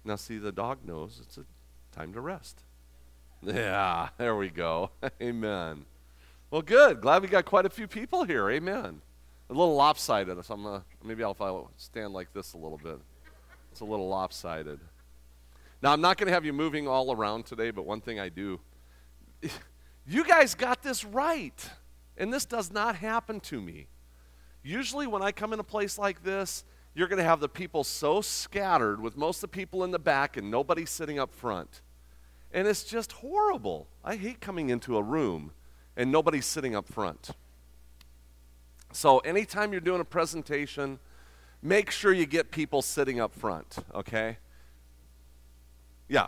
Now see, the dog knows it's a time to rest. Yeah, there we go. Amen. Well, good. Glad we got quite a few people here. Amen. A little lopsided, so maybe I'll stand like this a little bit. It's a little lopsided. Now, I'm not going to have you moving all around today, but one thing I do, you guys got this right, and this does not happen to me. Usually when I come in a place like this, you're going to have the people so scattered with most of the people in the back and nobody sitting up front. And it's just horrible. I hate coming into a room and nobody's sitting up front. So anytime you're doing a presentation, make sure you get people sitting up front, okay? Yeah.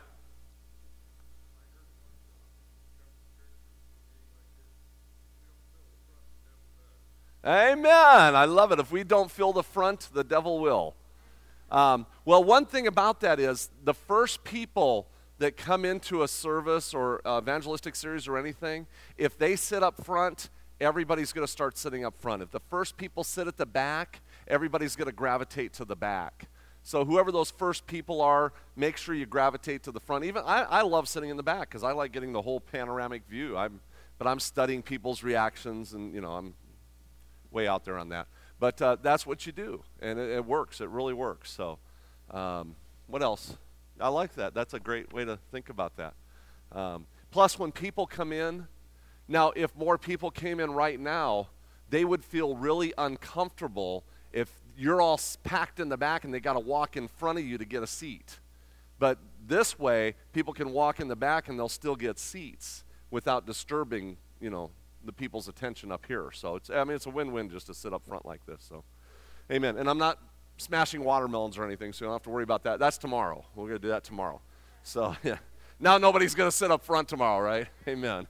Amen. I love it. If we don't fill the front, the devil will. Well, one thing about that is the first people that come into a service or evangelistic series or anything, if they sit up front, everybody's going to start sitting up front. If the first people sit at the back, everybody's going to gravitate to the back. So whoever those first people are, make sure you gravitate to the front. Even I love sitting in the back because I like getting the whole panoramic view. But I'm studying people's reactions, and I'm way out there on that. But that's what you do, and it works. It really works. So what else? I like that. That's a great way to think about that. Plus, when people come in, now if more people came in right now, they would feel really uncomfortable if you're all packed in the back and they got to walk in front of you to get a seat. But this way, people can walk in the back and they'll still get seats without disturbing, the people's attention up here. So it's a win-win just to sit up front like this. So, amen. And I'm not smashing watermelons or anything, so you don't have to worry about that. That's tomorrow. We're going to do that tomorrow. So, yeah. Now nobody's going to sit up front tomorrow, right? Amen.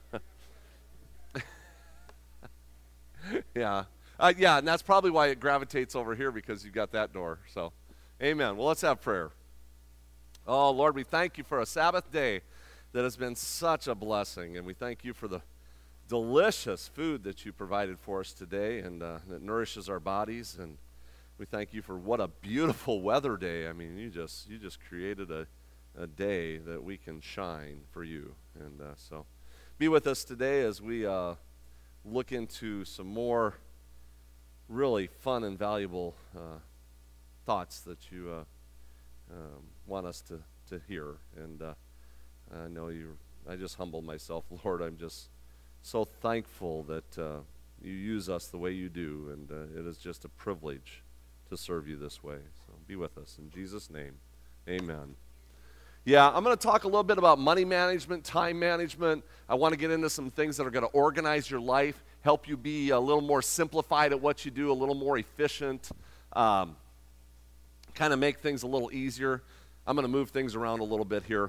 Yeah. Yeah, and that's probably why it gravitates over here, because you've got that door. So, amen. Well, let's have prayer. Oh, Lord, we thank you for a Sabbath day that has been such a blessing, and we thank you for the delicious food that you provided for us today, and that nourishes our bodies. And we thank you for what a beautiful weather day. I mean, you just created a day that we can shine for you. And so be with us today as we look into some more really fun and valuable thoughts that you want us to hear. And I know I just humble myself, Lord. I'm just so thankful that you use us the way you do, and it is just a privilege to serve you this way. So be with us. In Jesus' name, amen. Yeah, I'm going to talk a little bit about money management, time management. I want to get into some things that are going to organize your life, help you be a little more simplified at what you do, a little more efficient, kind of make things a little easier. I'm going to move things around a little bit here.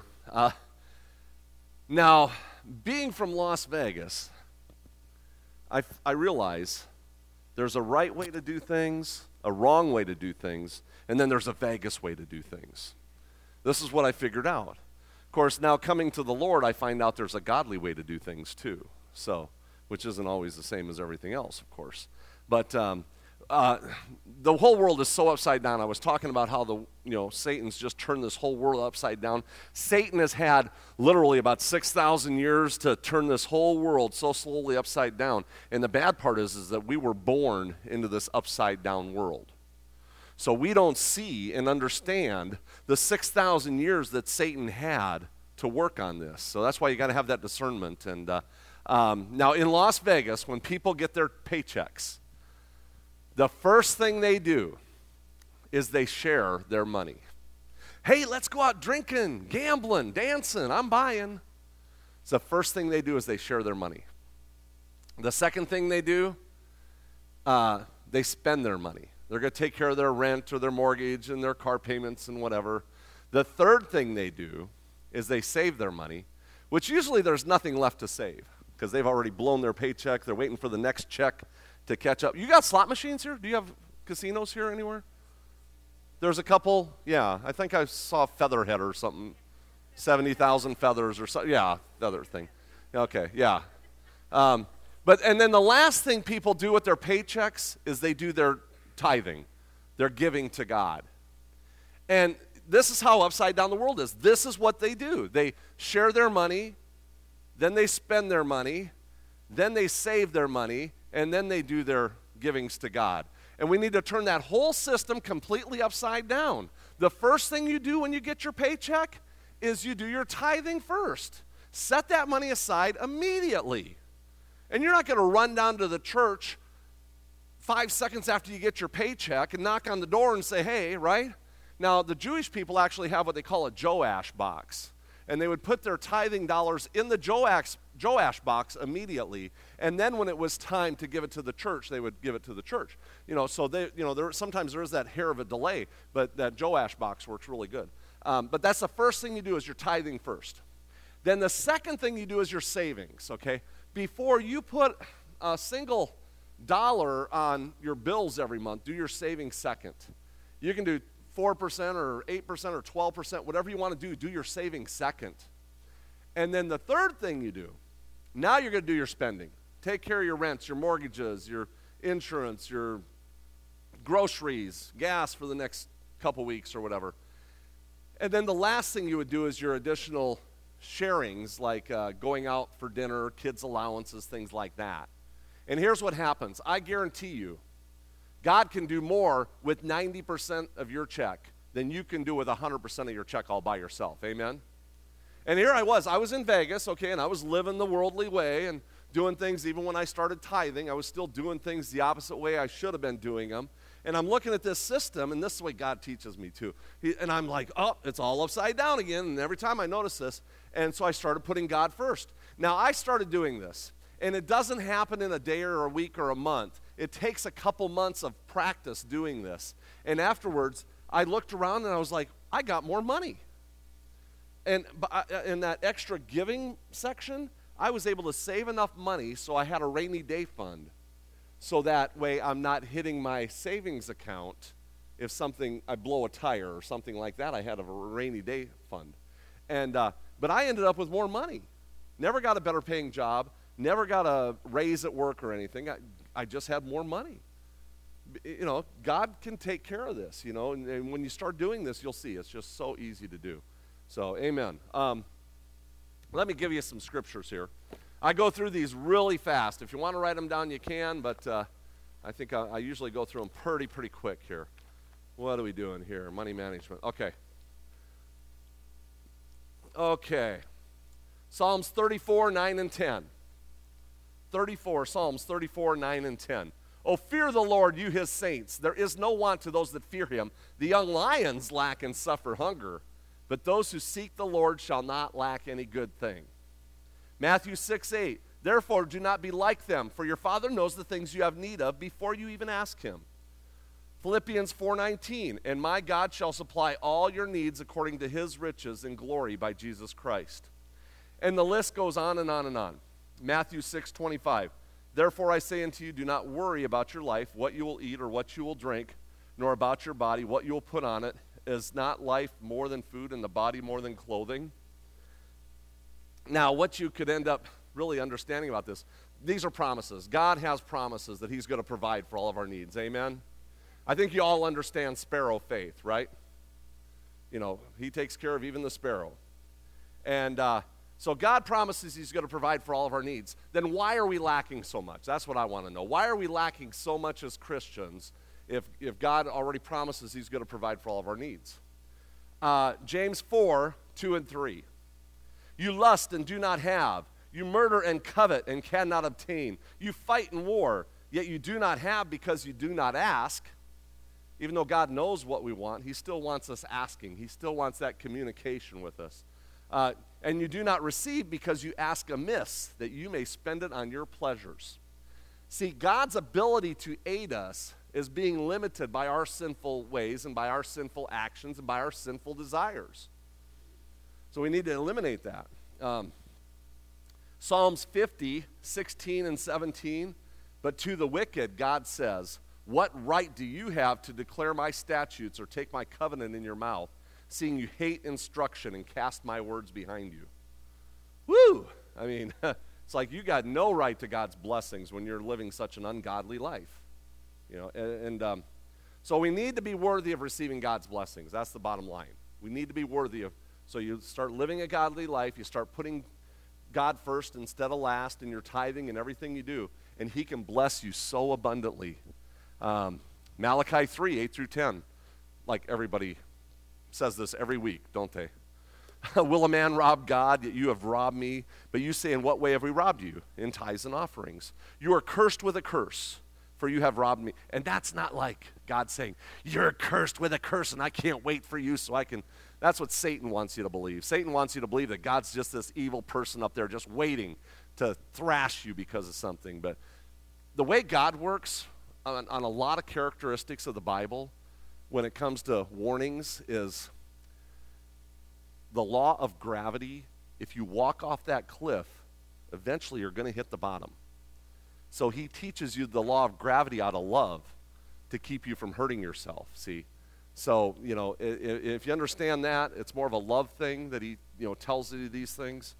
Now, being from Las Vegas, I realize there's a right way to do things, a wrong way to do things, and then there's a Vegas way to do things. This is what I figured out. Of course, now coming to the Lord, I find out there's a godly way to do things too, so, which isn't always the same as everything else, of course. But the whole world is so upside down. I was talking about how Satan's just turned this whole world upside down. Satan has had literally about 6,000 years to turn this whole world so slowly upside down. And the bad part is that we were born into this upside down world. So we don't see and understand the 6,000 years that Satan had to work on this. So that's why you got to have that discernment. And now in Las Vegas, when people get their paychecks, the first thing they do is they share their money. Hey, let's go out drinking, gambling, dancing, I'm buying. So the first thing they do is they share their money. The second thing they do, they spend their money. They're going to take care of their rent or their mortgage and their car payments and whatever. The third thing they do is they save their money, which usually there's nothing left to save because they've already blown their paycheck. They're waiting for the next check to catch up. You got slot machines here? Do you have casinos here anywhere? There's a couple. Yeah, I think I saw Featherhead or something. 70,000 feathers or something. Yeah, feather thing. Okay, yeah. And then the last thing people do with their paychecks is they do their tithing. They're giving to God. And this is how upside down the world is. This is what they do. They share their money, then they spend their money, then they save their money, and then they do their givings to God. And we need to turn that whole system completely upside down. The first thing you do when you get your paycheck is you do your tithing first. Set that money aside immediately. And you're not going to run down to the church 5 seconds after you get your paycheck and knock on the door and say, hey, right? Now, the Jewish people actually have what they call a Joash box. And they would put their tithing dollars in the Joash box immediately. And then when it was time to give it to the church, they would give it to the church. So sometimes there is that hair of a delay, but that Joash box works really good. But that's the first thing you do is your tithing first. Then the second thing you do is your savings, okay? Before you put a single dollar on your bills every month, do your savings second. You can do 4% or 8% or 12%, whatever you want to do your savings second. And then the third thing you do, now you're going to do your spending. Take care of your rents, your mortgages, your insurance, your groceries, gas for the next couple weeks or whatever. And then the last thing you would do is your additional sharings, like going out for dinner, kids' allowances, things like that. And here's what happens. I guarantee you, God can do more with 90% of your check than you can do with 100% of your check all by yourself. Amen? And here I was in Vegas, okay, and I was living the worldly way and doing things. Even when I started tithing, I was still doing things the opposite way I should have been doing them. And I'm looking at this system, and this is the way God teaches me too. And I'm like, oh, it's all upside down again. And every time I notice this, and so I started putting God first. Now, I started doing this, and it doesn't happen in a day or a week or a month. It takes a couple months of practice doing this. And afterwards, I looked around, and I was like, I got more money. And in that extra giving section, I was able to save enough money so I had a rainy day fund. So that way I'm not hitting my savings account if I blow a tire or something like that. I had a rainy day fund. But I ended up with more money. Never got a better paying job. Never got a raise at work or anything. I just had more money. God can take care of this, and when you start doing this, you'll see. It's just so easy to do. So, amen. Let me give you some scriptures here. I go through these really fast. If you want to write them down, you can, but I think I usually go through them pretty quick here. What are we doing here? Money management. Okay. Psalms 34, 9, and 10. Psalms 34, 9, and 10. Oh, fear the Lord, you his saints. There is no want to those that fear him. The young lions lack and suffer hunger, but those who seek the Lord shall not lack any good thing. Matthew 6, 8. Therefore, do not be like them, for your Father knows the things you have need of before you even ask him. Philippians 4:19. And my God shall supply all your needs according to his riches in glory by Jesus Christ. And the list goes on and on and on. Matthew 6:25. Therefore I say unto you, do not worry about your life, what you will eat or what you will drink, nor about your body, what you will put on it. Is not life more than food and the body more than clothing? Now, what you could end up really understanding about this, these are promises. God has promises that he's going to provide for all of our needs. Amen? I think you all understand sparrow faith, right? He takes care of even the sparrow. And so God promises he's going to provide for all of our needs. Then why are we lacking so much? That's what I want to know. Why are we lacking so much as Christians if God already promises he's going to provide for all of our needs? James 4, 2 and 3. You lust and do not have. You murder and covet and cannot obtain. You fight and war, yet you do not have because you do not ask. Even though God knows what we want, he still wants us asking. He still wants that communication with us. And you do not receive because you ask amiss, that you may spend it on your pleasures. See, God's ability to aid us is being limited by our sinful ways and by our sinful actions and by our sinful desires. So we need to eliminate that. Psalms 50, 16 and 17. But to the wicked, God says, what right do you have to declare my statutes or take my covenant in your mouth, seeing you hate instruction and cast my words behind you? Woo! I mean, it's like you got no right to God's blessings when you're living such an ungodly life. So we need to be worthy of receiving God's blessings. That's the bottom line. We need to be worthy of. So you start living a godly life. You start putting God first instead of last in your tithing and everything you do, and he can bless you so abundantly. Malachi 3, 8 through 10. Like everybody says this every week, don't they? Will a man rob God? Yet you have robbed me. But you say, in what way have we robbed you? In tithes and offerings. You are cursed with a curse, for you have robbed me. And that's not like God saying, you're cursed with a curse, and I can't wait for you so I can. That's what Satan wants you to believe. Satan wants you to believe that God's just this evil person up there just waiting to thrash you because of something. But the way God works on a lot of characteristics of the Bible when it comes to warnings is the law of gravity. If you walk off that cliff, eventually you're going to hit the bottom. So he teaches you the law of gravity out of love to keep you from hurting yourself, see? So, if you understand that, it's more of a love thing that he, tells you these things.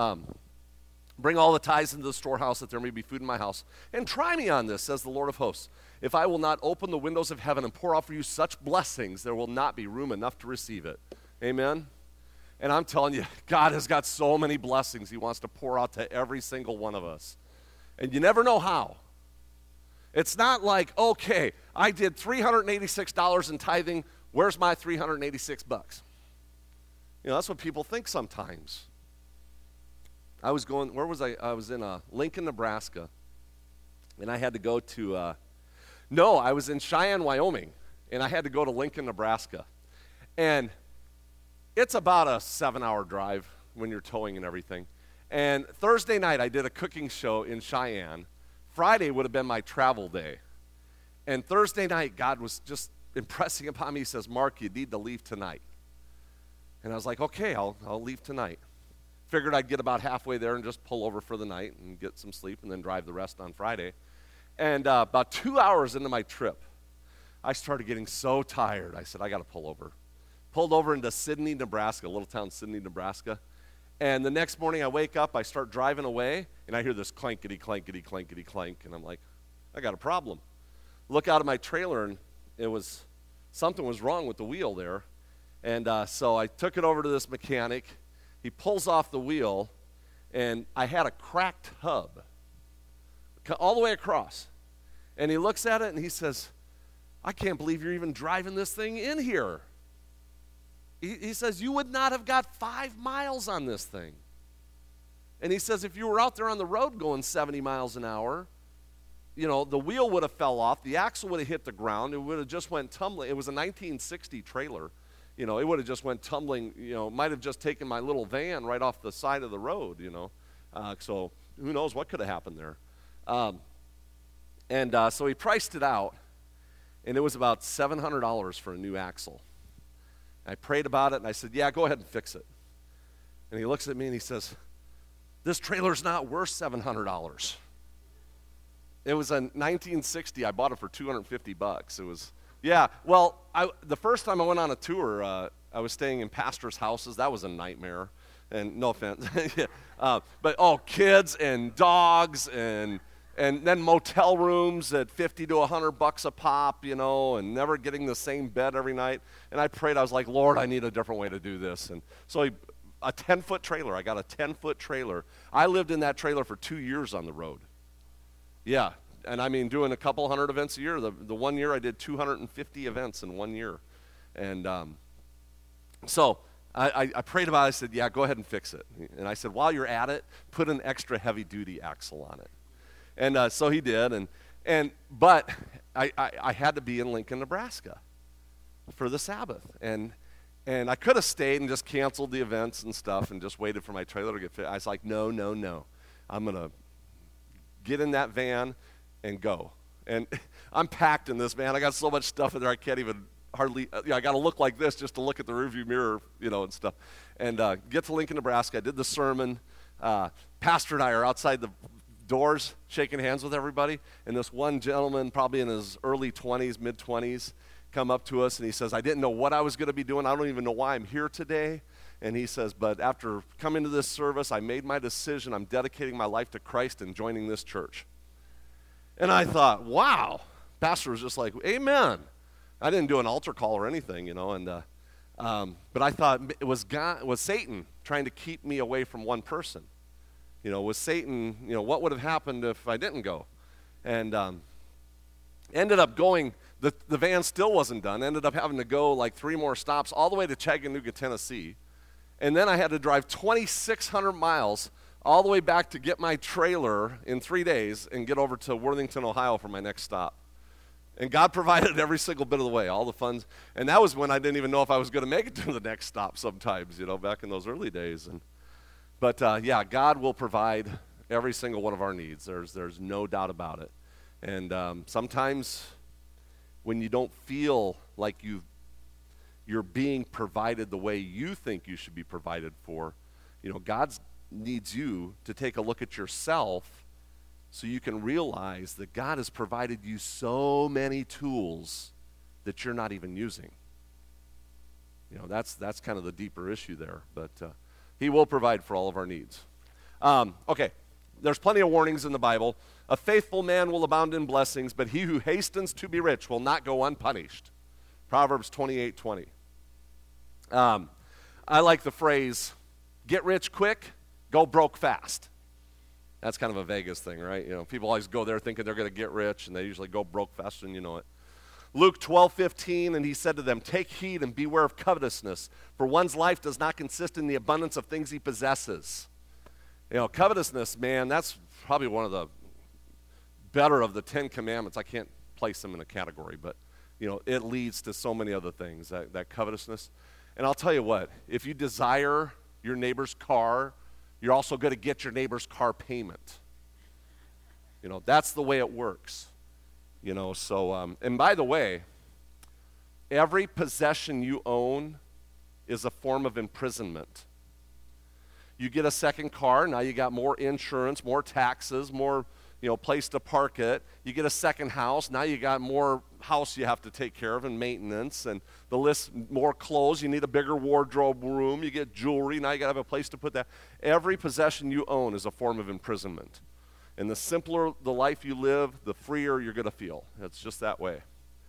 Bring all the tithes into the storehouse that there may be food in my house. And try me on this, says the Lord of hosts. If I will not open the windows of heaven and pour out for you such blessings, there will not be room enough to receive it. Amen? And I'm telling you, God has got so many blessings he wants to pour out to every single one of us. And you never know how. It's not like, okay, I did $386 in tithing. Where's my $386? That's what people think sometimes. I was in Lincoln, Nebraska, and I had to go to, I was in Cheyenne, Wyoming, and I had to go to Lincoln, Nebraska. And it's about a 7-hour drive when you're towing and everything. And Thursday night, I did a cooking show in Cheyenne. Friday would have been my travel day. And Thursday night, God was just impressing upon me. He says, Mark, you need to leave tonight. And I was like, okay, I'll leave tonight. Figured I'd get about halfway there and just pull over for the night and get some sleep and then drive the rest on Friday. And about 2 hours into my trip, I started getting so tired. I said, I got to pull over. Pulled over into Sidney, Nebraska, a little town, Sidney, Nebraska. And the next morning I wake up, I start driving away, and I hear this clankety, clankety, clankety, clank, and I'm like, I got a problem. Look out of my trailer, and something was wrong with the wheel there. And so I took it over to this mechanic. He pulls off the wheel, and I had a cracked hub all the way across. And he looks at it, and he says, I can't believe you're even driving this thing in here. He says, you would not have got 5 miles on this thing. And he says, if you were out there on the road going 70 miles an hour, the wheel would have fell off, the axle would have hit the ground, it would have just went tumbling. It was a 1960 trailer. It would have just went tumbling, might have just taken my little van right off the side of the road, So who knows what could have happened there. So he priced it out, and it was about $700 for a new axle. I prayed about it, and I said, yeah, go ahead and fix it. And he looks at me, and he says, this trailer's not worth $700. It was a 1960. I bought it for $250. It was, the first time I went on a tour, I was staying in pastors' houses. That was a nightmare, and no offense. But kids and dogs and then motel rooms at $50 to $100 a pop, and never getting the same bed every night. And I prayed, I was like, Lord, I need a different way to do this. And so a 10-foot trailer, I got a 10-foot trailer. I lived in that trailer for 2 years on the road. Yeah, and I mean doing a couple hundred events a year. The 1 year I did 250 events in 1 year. And so I prayed about it. I said, yeah, go ahead and fix it. And I said, while you're at it, put an extra heavy-duty axle on it. And so he did, but I had to be in Lincoln, Nebraska for the Sabbath. And I could have stayed and just canceled the events and stuff and just waited for my trailer to get fit. I was like, no. I'm going to get in that van and go. And I'm packed in this van. I got so much stuff in there I can't even hardly, I got to look like this just to look at the rearview mirror, and stuff. And get to Lincoln, Nebraska. I did the sermon. Pastor and I are outside the doors shaking hands with everybody, and this one gentleman, probably in his early 20s, mid-20s, come up to us, and he says, I didn't know what I was going to be doing. I don't even know why I'm here today. And he says, but after coming to this service, I made my decision. I'm dedicating my life to Christ and joining this church. And I thought, wow. Pastor was just like, amen. I didn't do an altar call or anything, and But I thought it was Satan trying to keep me away from one person. Was Satan, what would have happened if I didn't go? And ended up going, the van still wasn't done, ended up having to go like 3 more stops all the way to Chattanooga, Tennessee. And then I had to drive 2,600 miles all the way back to get my trailer in 3 days and get over to Worthington, Ohio for my next stop. And God provided every single bit of the way, all the funds. And that was when I didn't even know if I was going to make it to the next stop sometimes, back in those early days. But God will provide every single one of our needs. There's no doubt about it. And sometimes when you don't feel like you're being provided the way you think you should be provided for, God needs you to take a look at yourself so you can realize that God has provided you so many tools that you're not even using. That's kind of the deeper issue there. But he will provide for all of our needs. Okay, there's plenty of warnings in the Bible. A faithful man will abound in blessings, but he who hastens to be rich will not go unpunished. Proverbs 28:20. I like the phrase, get rich quick, go broke fast. That's kind of a Vegas thing, right? People always go there thinking they're going to get rich, and they usually go broke faster than you know it. Luke 12:15, and he said to them, take heed and beware of covetousness, for one's life does not consist in the abundance of things he possesses. Covetousness, man, that's probably one of the better of the 10 Commandments. I can't place them in a category, but, it leads to so many other things, that covetousness. And I'll tell you what, if you desire your neighbor's car, you're also going to get your neighbor's car payment. That's the way it works. And by the way, every possession you own is a form of imprisonment. You get a second car, now you got more insurance, more taxes, more place to park it. You get a second house, now you got more house you have to take care of and maintenance, and the list, more clothes, you need a bigger wardrobe room, you get jewelry, now you got to have a place to put that. Every possession you own is a form of imprisonment. And the simpler the life you live, the freer you're going to feel. It's just that way.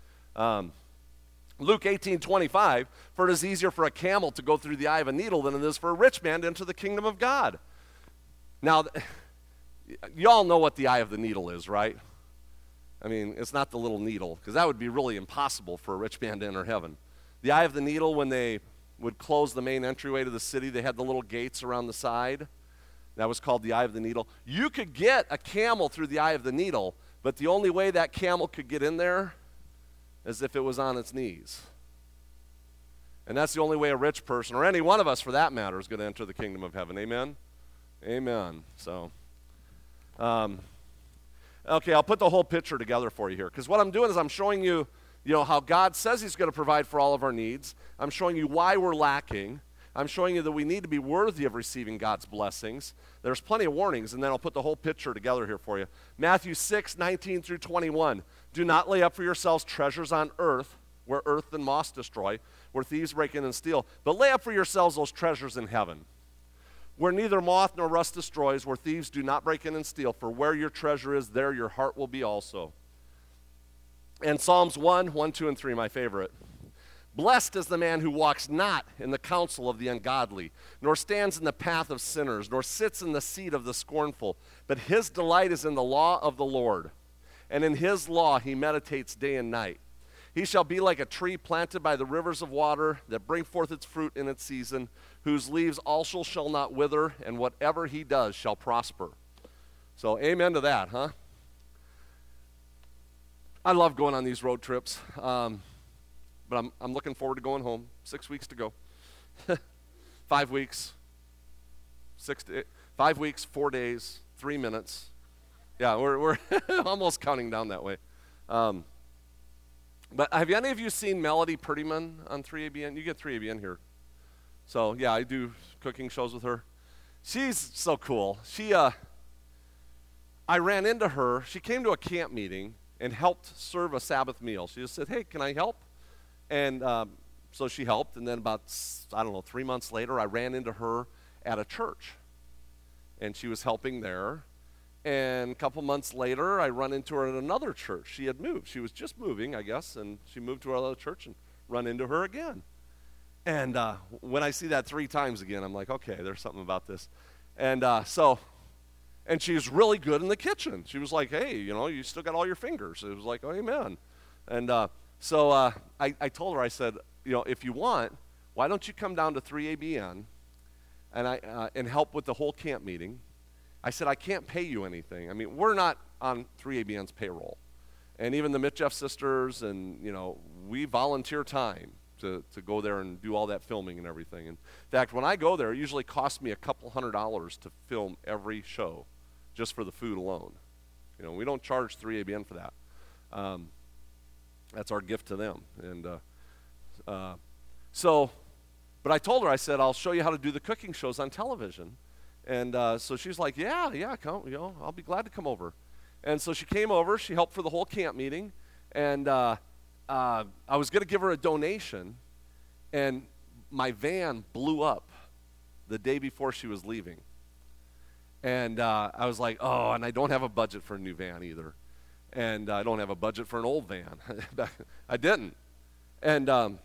Luke 18:25, for it is easier for a camel to go through the eye of a needle than it is for a rich man to enter the kingdom of God. Now, you all know what the eye of the needle is, right? I mean, it's not the little needle, because that would be really impossible for a rich man to enter heaven. The eye of the needle, when they would close the main entryway to the city, they had the little gates around the side. That was called the eye of the needle. You could get a camel through the eye of the needle, but the only way that camel could get in there is if it was on its knees. And that's the only way a rich person, or any one of us for that matter, is going to enter the kingdom of heaven. Amen? Amen. So, okay, I'll put the whole picture together for you here, because what I'm doing is I'm showing you, how God says he's going to provide for all of our needs. I'm showing you why we're lacking. I'm showing you that we need to be worthy of receiving God's blessings. There's plenty of warnings, and then I'll put the whole picture together here for you. Matthew 6:19 through 21. Do not lay up for yourselves treasures on earth, where earth and moth destroy, where thieves break in and steal, but lay up for yourselves those treasures in heaven, where neither moth nor rust destroys, where thieves do not break in and steal. For where your treasure is, there your heart will be also. And Psalms 1, 2, and 3, my favorite. Blessed is the man who walks not in the counsel of the ungodly, nor stands in the path of sinners, nor sits in the seat of the scornful. But his delight is in the law of the Lord, and in his law he meditates day and night. He shall be like a tree planted by the rivers of water that bring forth its fruit in its season, whose leaves also shall not wither, and whatever he does shall prosper. So amen to that, huh? I love going on these road trips. But I'm looking forward to going home. 6 weeks to go. 5 weeks. 5 weeks, 4 days, 3 minutes. Yeah, we're almost counting down that way. But have any of you seen Melody Prettyman on 3ABN? You get 3ABN here. So, yeah, I do cooking shows with her. She's so cool. I ran into her. She came to a camp meeting and helped serve a Sabbath meal. She just said, hey, can I help? And so she helped, and then about, 3 months later, I ran into her at a church, and she was helping there. And a couple months later, I run into her at another church. She had moved. She was just moving, I guess, and she moved to another church and run into her again. And when I see that 3 times again, I'm like, okay, there's something about this. And and she was really good in the kitchen. She was like, hey, you still got all your fingers. It was like, oh, amen. And so I told her, I said, if you want, why don't you come down to 3ABN and help with the whole camp meeting? I said, I can't pay you anything. I mean, we're not on 3ABN's payroll. And even the Mitjeff sisters, and, we volunteer time to go there and do all that filming and everything. In fact, when I go there, it usually costs me $200 to film every show just for the food alone. We don't charge 3ABN for that. That's our gift to them. And but I told her, I said, I'll show you how to do the cooking shows on television. And so she's like, yeah, come, I'll be glad to come over. And so she came over. She helped for the whole camp meeting. And I was going to give her a donation, and my van blew up the day before she was leaving. And I was like, oh, and I don't have a budget for a new van either. And I don't have a budget for an old van. I didn't. And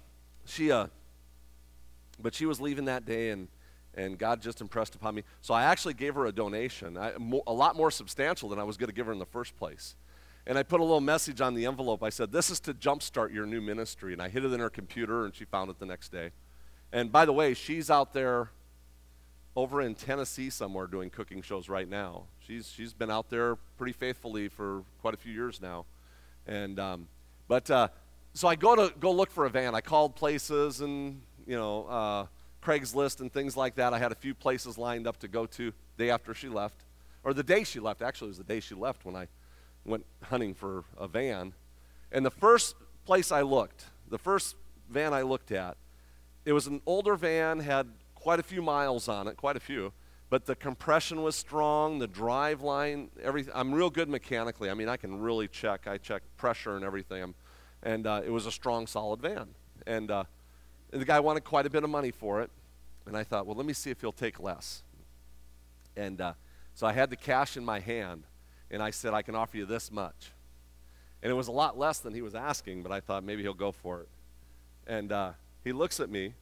but she was leaving that day, and God just impressed upon me. So I actually gave her a donation, a lot more substantial than I was going to give her in the first place. And I put a little message on the envelope. I said, this is to jumpstart your new ministry. And I hid it in her computer, and she found it the next day. And by the way, she's out there over in Tennessee somewhere doing cooking shows right now. She's been out there pretty faithfully for quite a few years now. And so I go look for a van. I called places and, Craigslist and things like that. I had a few places lined up to go to the day after she left, or the day she left. Actually, it was the day she left when I went hunting for a van. And the first place I looked, the first van I looked at, it was an older van, had quite a few miles on it, quite a few, but the compression was strong, the drive line, everything. I'm real good mechanically. I mean, I can really check. I check pressure and everything. And it was a strong, solid van. And the guy wanted quite a bit of money for it. And I thought, well, let me see if he'll take less. And so I had the cash in my hand, and I said, I can offer you this much. And it was a lot less than he was asking, but I thought maybe he'll go for it. And he looks at me,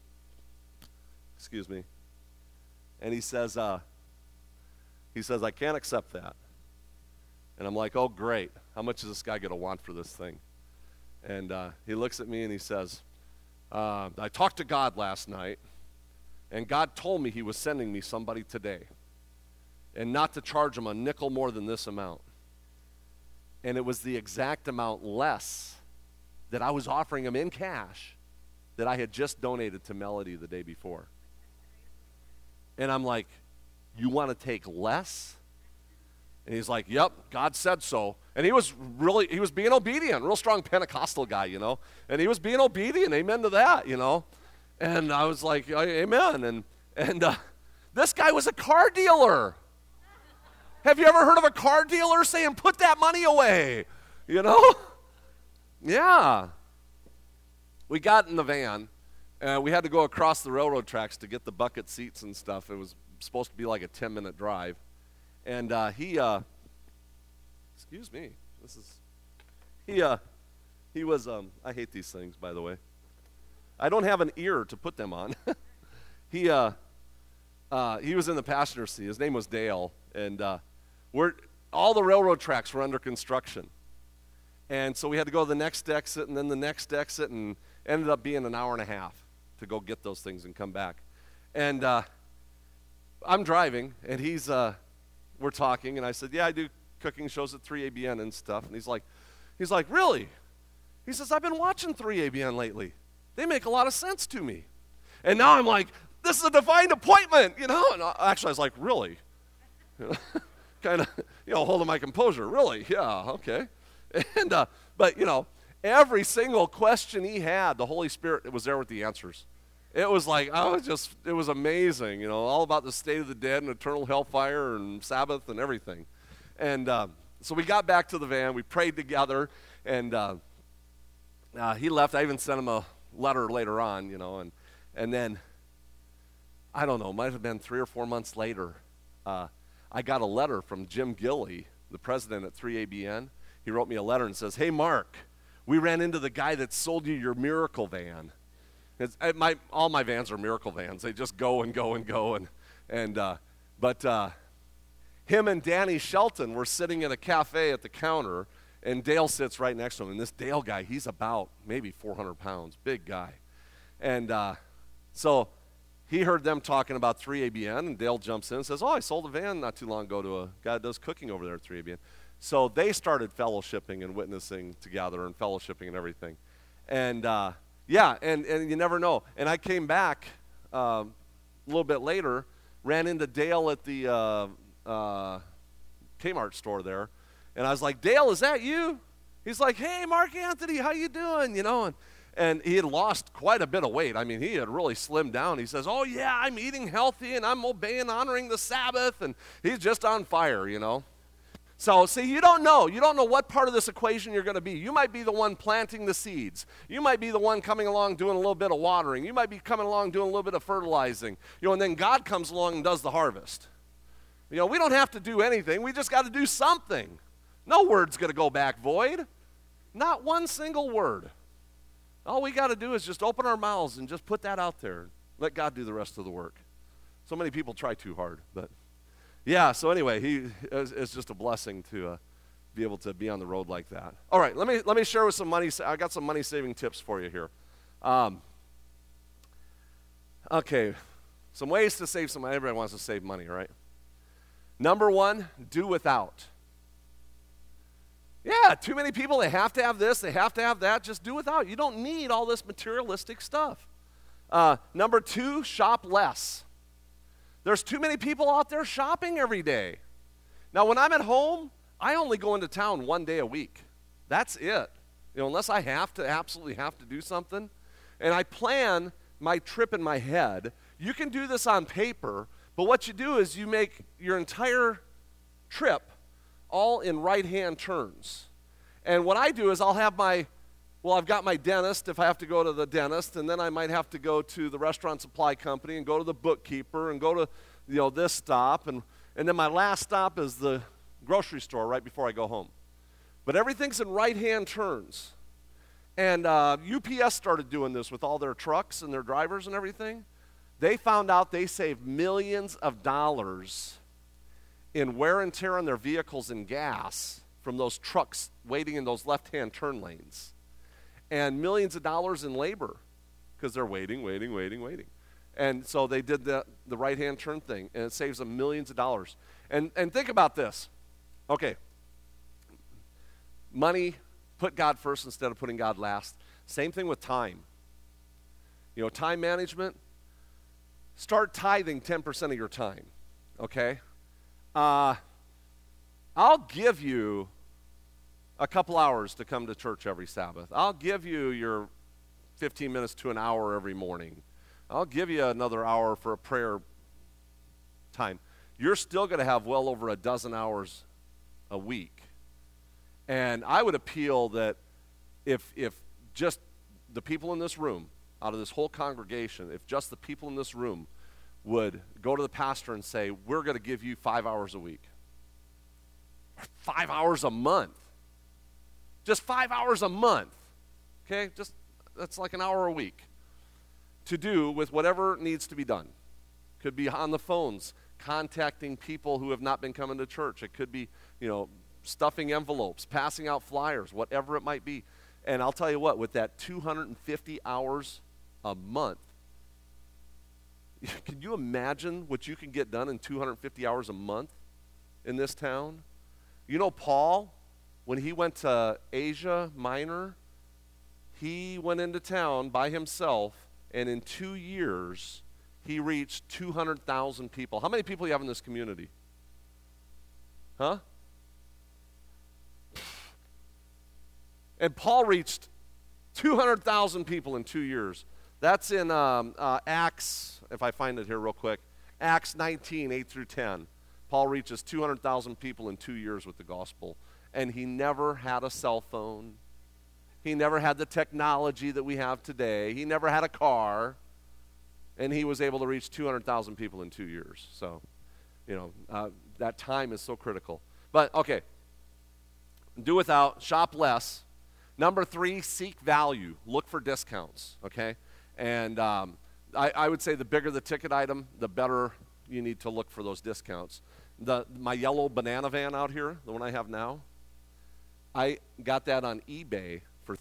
and he says, I can't accept that. And I'm like, oh, great. How much is this guy going to want for this thing? And he looks at me and he says, I talked to God last night, and God told me he was sending me somebody today, and not to charge him a nickel more than this amount. And it was the exact amount less that I was offering him in cash that I had just donated to Melody the day before. And I'm like, you want to take less? And he's like, yep, God said so. And he was being obedient, real strong Pentecostal guy, And he was being obedient, amen to that, And I was like, amen. And this guy was a car dealer. Have you ever heard of a car dealer saying, put that money away? Yeah. We got in the van, and we had to go across the railroad tracks to get the bucket seats and stuff. It was supposed to be like a 10-minute drive. And he was, I hate these things, by the way. I don't have an ear to put them on. He was in the passenger seat. His name was Dale, and all the railroad tracks were under construction. And so we had to go to the next exit and then the next exit, and ended up being an hour and a half to go get those things and come back. And I'm driving, and we're talking, and I said, yeah, I do cooking shows at 3ABN and stuff. And he's like, really? He says, I've been watching 3ABN lately. They make a lot of sense to me. And now I'm like, this is a divine appointment, And actually, I was like, really? Kind of, holding my composure. Really? Yeah, okay. And but every single question he had, the Holy Spirit was there with the answers. It was like, it was amazing, all about the state of the dead and eternal hellfire and Sabbath and everything. And so we got back to the van, we prayed together, and he left. I even sent him a letter later on, and then, I don't know, might have been 3 or 4 months later, I got a letter from Jim Gilley, the president at 3ABN. He wrote me a letter and says, hey, Mark, we ran into the guy that sold you your miracle van. All my vans are Miracle vans. They just go and go and go. But him and Danny Shelton were sitting in a cafe at the counter, and Dale sits right next to him. And this Dale guy, he's about maybe 400 pounds, big guy. And so he heard them talking about 3ABN, and Dale jumps in and says, I sold a van not too long ago to a guy that does cooking over there at 3ABN. So they started fellowshipping and witnessing together and fellowshipping and everything. And and you never know. And I came back a little bit later, ran into Dale at the Kmart store there, and I was like, Dale, is that you? He's like, hey, Mark Anthony, how you doing? And he had lost quite a bit of weight. I mean, he had really slimmed down. He says, oh, yeah, I'm eating healthy, and I'm obeying, honoring the Sabbath, and he's just on fire, So, see, you don't know. You don't know what part of this equation you're going to be. You might be the one planting the seeds. You might be the one coming along doing a little bit of watering. You might be coming along doing a little bit of fertilizing. And then God comes along and does the harvest. We don't have to do anything. We just got to do something. No word's going to go back void. Not one single word. All we got to do is just open our mouths and just put that out there. Let God do the rest of the work. So many people try too hard, but yeah, so anyway, it's just a blessing to be able to be on the road like that. All right, let me share with some money. I got some money saving tips for you here. Okay, some ways to save some money. Everybody wants to save money, right? Number one, do without. Yeah, too many people, they have to have this, they have to have that. Just do without. You don't need all this materialistic stuff. Number two, shop less. There's too many people out there shopping every day. Now, when I'm at home, I only go into town one day a week. That's it. Unless I absolutely have to do something. And I plan my trip in my head. You can do this on paper, but what you do is you make your entire trip all in right-hand turns. And what I do is I've got my dentist if I have to go to the dentist, and then I might have to go to the restaurant supply company and go to the bookkeeper and go to this stop, and then my last stop is the grocery store right before I go home. But everything's in right-hand turns. And UPS started doing this with all their trucks and their drivers and everything. They found out they saved millions of dollars in wear and tear on their vehicles and gas from those trucks waiting in those left-hand turn lanes. And millions of dollars in labor because they're waiting. And so they did the right-hand turn thing, and it saves them millions of dollars. And think about this. Okay, money, put God first instead of putting God last. Same thing with time. Time management, start tithing 10% of your time, okay? I'll give you a couple hours to come to church every Sabbath. I'll give you your 15 minutes to an hour every morning. I'll give you another hour for a prayer time. You're still going to have well over a dozen hours a week. And I would appeal that if just the people in this room, out of this whole congregation, if just the people in this room would go to the pastor and say, we're going to give you 5 hours a week. 5 hours a month. Just 5 hours a month. Okay? That's like an hour a week to do with whatever needs to be done. Could be on the phones, contacting people who have not been coming to church. It could be, stuffing envelopes, passing out flyers, whatever it might be. And I'll tell you what, with that 250 hours a month, can you imagine what you can get done in 250 hours a month in this town? Paul, when he went to Asia Minor, he went into town by himself, and in 2 years, he reached 200,000 people. How many people do you have in this community? Huh? And Paul reached 200,000 people in 2 years. That's in Acts, if I find it here real quick, Acts 19, 8 through 10. Paul reaches 200,000 people in 2 years with the gospel. And he never had a cell phone. He never had the technology that we have today. He never had a car. And he was able to reach 200,000 people in 2 years. So, that time is so critical. But, okay, do without, shop less. Number 3, seek value. Look for discounts, okay? And I would say the bigger the ticket item, the better you need to look for those discounts. My yellow banana van out here, the one I have now, I got that on eBay for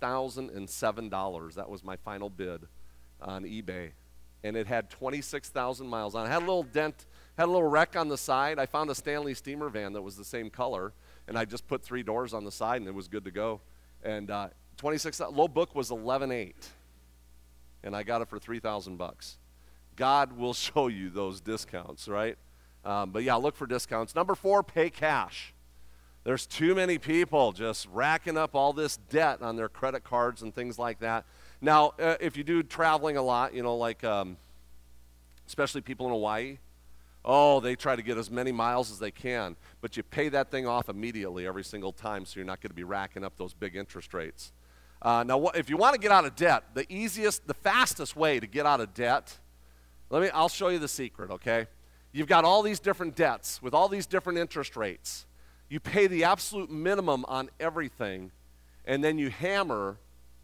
$3,007. That was my final bid on eBay. And it had 26,000 miles on it. It had a little dent, had a little wreck on the side. I found a Stanley steamer van that was the same color, and I just put 3 doors on the side, and it was good to go. And 26, low book was 11.8, and I got it for $3,000. God will show you those discounts, right? But yeah, look for discounts. Number 4, pay cash. There's too many people just racking up all this debt on their credit cards and things like that. Now, if you do traveling a lot, you know, like especially people in Hawaii, they try to get as many miles as they can, but you pay that thing off immediately every single time, so you're not going to be racking up those big interest rates. Now, if you want to get out of debt, the fastest way to get out of debt, I'll show you the secret, okay? You've got all these different debts with all these different interest rates. You pay the absolute minimum on everything, and then you hammer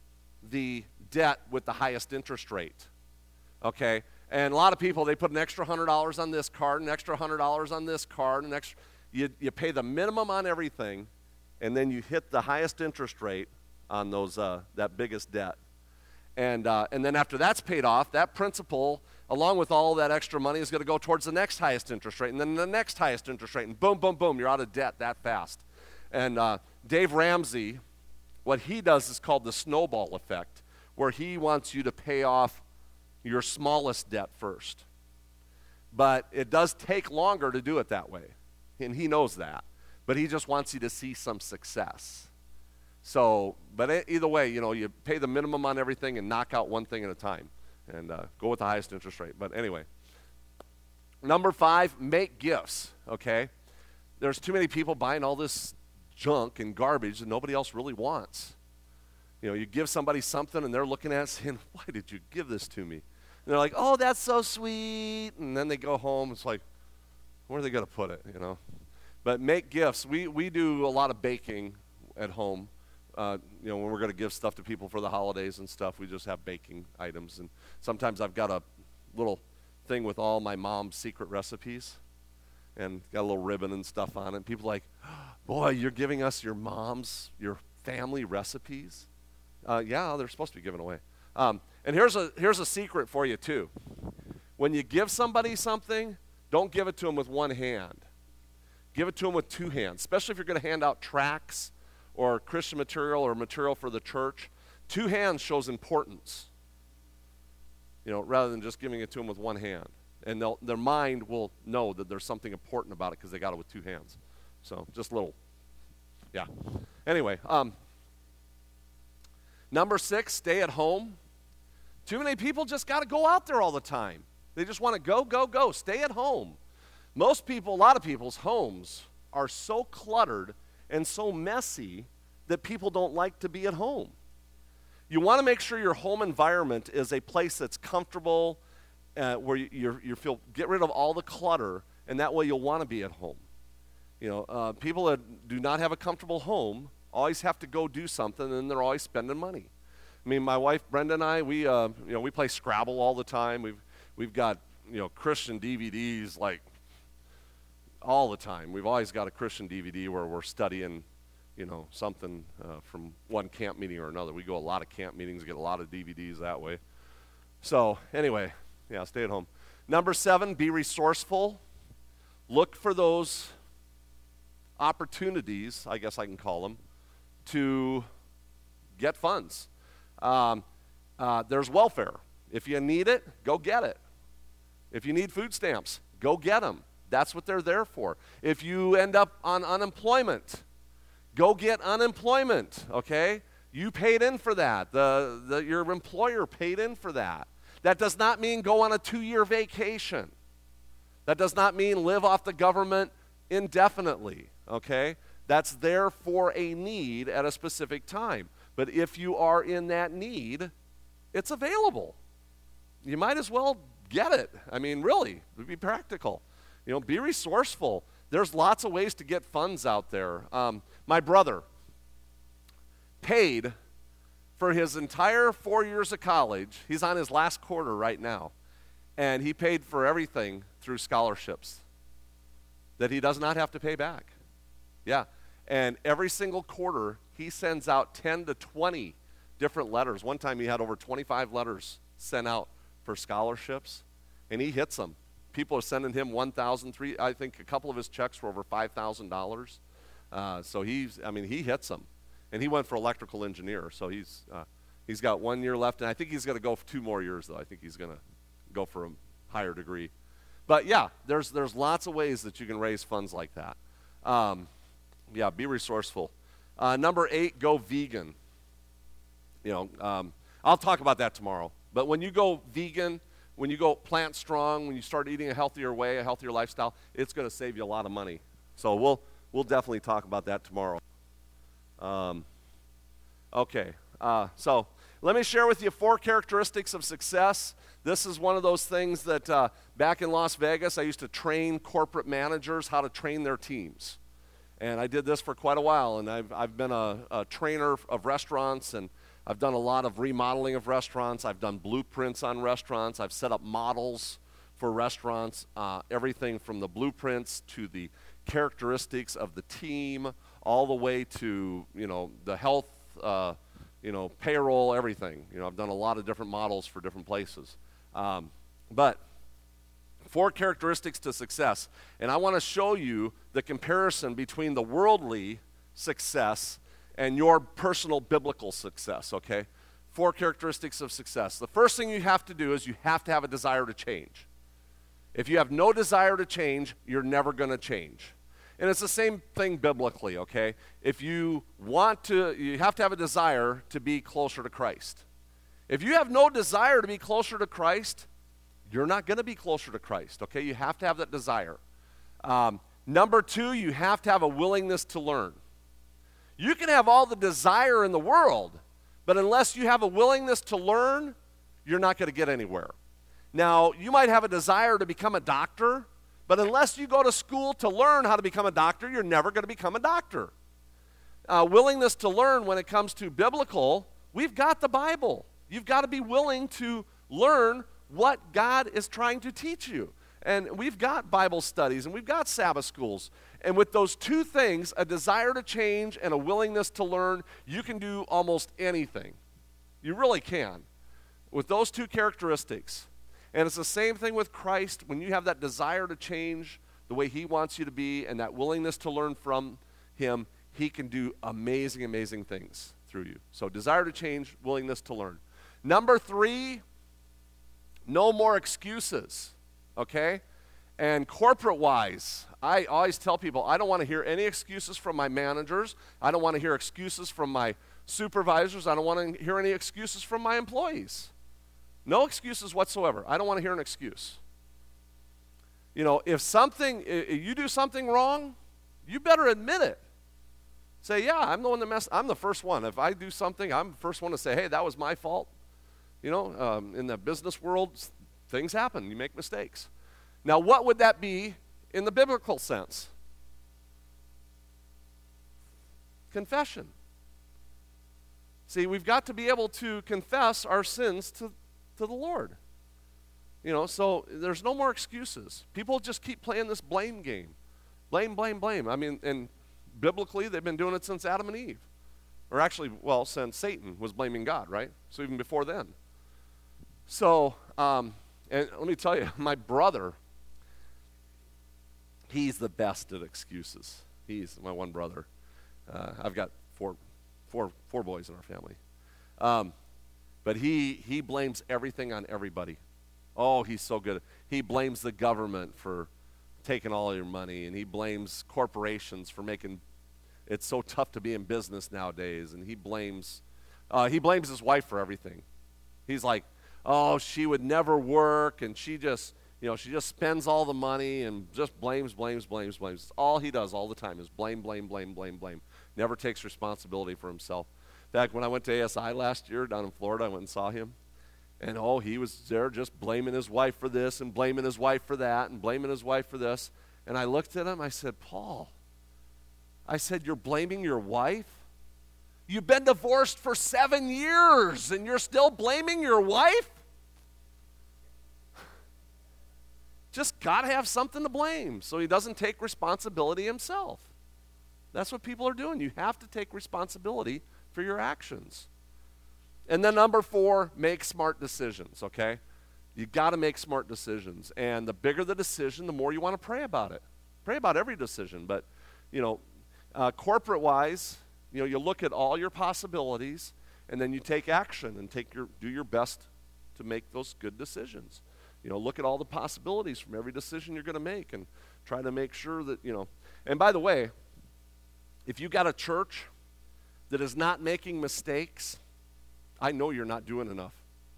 the debt with the highest interest rate, okay? And a lot of people, they put an extra $100 on this card, an extra $100 on this card, you pay the minimum on everything, and then you hit the highest interest rate on those that biggest debt. And then after that's paid off, that principal, along with all that extra money, is going to go towards the next highest interest rate, and then the next highest interest rate, and boom, boom, boom, you're out of debt that fast. And Dave Ramsey, what he does is called the snowball effect, where he wants you to pay off your smallest debt first. But it does take longer to do it that way, and he knows that. But he just wants you to see some success. So, but either way, you know, you pay the minimum on everything and knock out one thing at a time, and go with the highest interest rate. But anyway, number 5, make gifts, okay? There's too many people buying all this junk and garbage that nobody else really wants. You know, you give somebody something, and they're looking at it saying, why did you give this to me? And they're like, oh, that's so sweet. And then they go home. It's like, where are they going to put it, you know? But make gifts. We do a lot of baking at home. You know, when we're going to give stuff to people for the holidays and stuff, we just have baking items. And sometimes I've got a little thing with all my mom's secret recipes and got a little ribbon and stuff on it. And people are like, boy, you're giving us your family recipes? Yeah, they're supposed to be given away. And here's a secret for you, too. When you give somebody something, don't give it to them with one hand. Give it to them with 2 hands, especially if you're going to hand out tracts or Christian material or material for the church. 2 hands shows importance, you know, rather than just giving it to them with one hand. And their mind will know that there's something important about it because they got it with 2 hands. So just little, yeah. Anyway, number 6, stay at home. Too many people just got to go out there all the time. They just want to go, go, go. Stay at home. A lot of people's homes are so cluttered and so messy that people don't like to be at home. You want to make sure your home environment is a place that's comfortable, where you feel, get rid of all the clutter, and that way you'll want to be at home. You know, people that do not have a comfortable home always have to go do something, and they're always spending money. I mean, my wife Brenda and I, we play Scrabble all the time. We've got, you know, Christian DVDs like all the time. We've always got a Christian DVD where we're studying, you know, something from one camp meeting or another. We go a lot of camp meetings, get a lot of DVDs that way. So anyway, yeah, stay at home. Number 7, be resourceful. Look for those opportunities, I guess I can call them, to get funds. There's welfare. If you need it, go get it. If you need food stamps, go get them. That's what they're there for. If you end up on unemployment, go get unemployment, okay? You paid in for that. Your employer paid in for that. That does not mean go on a 2-year vacation. That does not mean live off the government indefinitely, okay? That's there for a need at a specific time. But if you are in that need, it's available. You might as well get it. I mean, really, be practical. You know, be resourceful. There's lots of ways to get funds out there. My brother paid for his entire 4 years of college. He's on his last quarter right now. And he paid for everything through scholarships that he does not have to pay back. Yeah. And every single quarter, he sends out 10 to 20 different letters. One time he had over 25 letters sent out for scholarships, and he hits them. People are sending him $1,000, I think a couple of his checks were over $5,000. So he hits them. And he went for electrical engineer, so he's got 1 year left, and I think he's going to go for 2 more years, though. I think he's going to go for a higher degree. But yeah, there's lots of ways that you can raise funds like that. Be resourceful. Number 8, go vegan. I'll talk about that tomorrow. But when you go vegan, when you go plant strong, when you start eating a healthier way, a healthier lifestyle, it's going to save you a lot of money. So we'll definitely talk about that tomorrow. So let me share with you 4 characteristics of success. This is one of those things that back in Las Vegas, I used to train corporate managers how to train their teams. And I did this for quite a while, and I've been a trainer of restaurants, and I've done a lot of remodeling of restaurants. I've done blueprints on restaurants. I've set up models for restaurants, everything from the blueprints to the characteristics of the team, all the way to, the health, payroll, everything. I've done a lot of different models for different places. But 4 characteristics to success. And I want to show you the comparison between the worldly success and your personal biblical success, okay? 4 characteristics of success. The first thing you have to do is you have to have a desire to change. If you have no desire to change, you're never going to change. And it's the same thing biblically, okay? If you have to have a desire to be closer to Christ. If you have no desire to be closer to Christ, you're not going to be closer to Christ, okay? You have to have that desire. Number 2, you have to have a willingness to learn. You can have all the desire in the world, but unless you have a willingness to learn, you're not going to get anywhere. Now, you might have a desire to become a doctor, but unless you go to school to learn how to become a doctor, you're never going to become a doctor. Willingness to learn when it comes to biblical, we've got the Bible. You've got to be willing to learn what God is trying to teach you. And we've got Bible studies, and we've got Sabbath schools. And with those 2 things, a desire to change and a willingness to learn, you can do almost anything. You really can. With those 2 characteristics. And it's the same thing with Christ. When you have that desire to change the way he wants you to be and that willingness to learn from him, he can do amazing, amazing things through you. So desire to change, willingness to learn. Number 3, no more excuses, okay? And corporate-wise, I always tell people, I don't want to hear any excuses from my managers. I don't want to hear excuses from my supervisors. I don't want to hear any excuses from my employees. No excuses whatsoever. I don't want to hear an excuse. If you do something wrong, you better admit it. Say, yeah, I'm the one that messed. I'm the first one. If I do something, I'm the first one to say, hey, that was my fault. In the business world, things happen. You make mistakes. Now, what would that be in the biblical sense? Confession. See, we've got to be able to confess our sins to the Lord. So there's no more excuses. People just keep playing this blame game. Blame, blame, blame. And biblically, they've been doing it since Adam and Eve. Or actually, since Satan was blaming God, right? So even before then. So, and let me tell you, my brother, he's the best at excuses. He's my one brother. I've got four boys in our family. But he blames everything on everybody. Oh, he's so good. He blames the government for taking all of your money, and he blames corporations for making it so tough to be in business nowadays. And he blames his wife for everything. He's like, oh, she would never work, and she just spends all the money and just blames. All he does all the time is blame. Never takes responsibility for himself. In fact, when I went to ASI last year down in Florida, I went and saw him. And he was there just blaming his wife for this and blaming his wife for that and blaming his wife for this. And I looked at him, I said, Paul, I said, you're blaming your wife? You've been divorced for 7 years and you're still blaming your wife? Just got to have something to blame so he doesn't take responsibility himself. That's what people are doing. You have to take responsibility for your actions. And then number 4, make smart decisions, okay? You got to make smart decisions. And the bigger the decision, the more you want to pray about it. Pray about every decision. But, corporate-wise, you look at all your possibilities, and then you take action and do your best to make those good decisions. Look at all the possibilities from every decision you're going to make and try to make sure that, And by the way, if you got a church that is not making mistakes, I know you're not doing enough.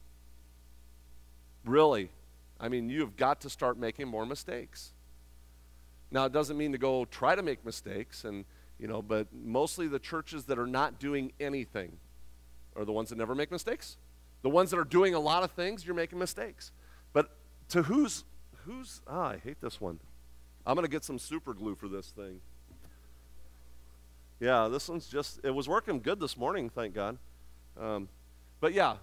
Really. You've got to start making more mistakes. Now, it doesn't mean to go try to make mistakes, but mostly the churches that are not doing anything are the ones that never make mistakes. The ones that are doing a lot of things, you're making mistakes. But to I hate this one. I'm going to get some super glue for this thing. Yeah, this one's it was working good this morning, thank God. But yeah,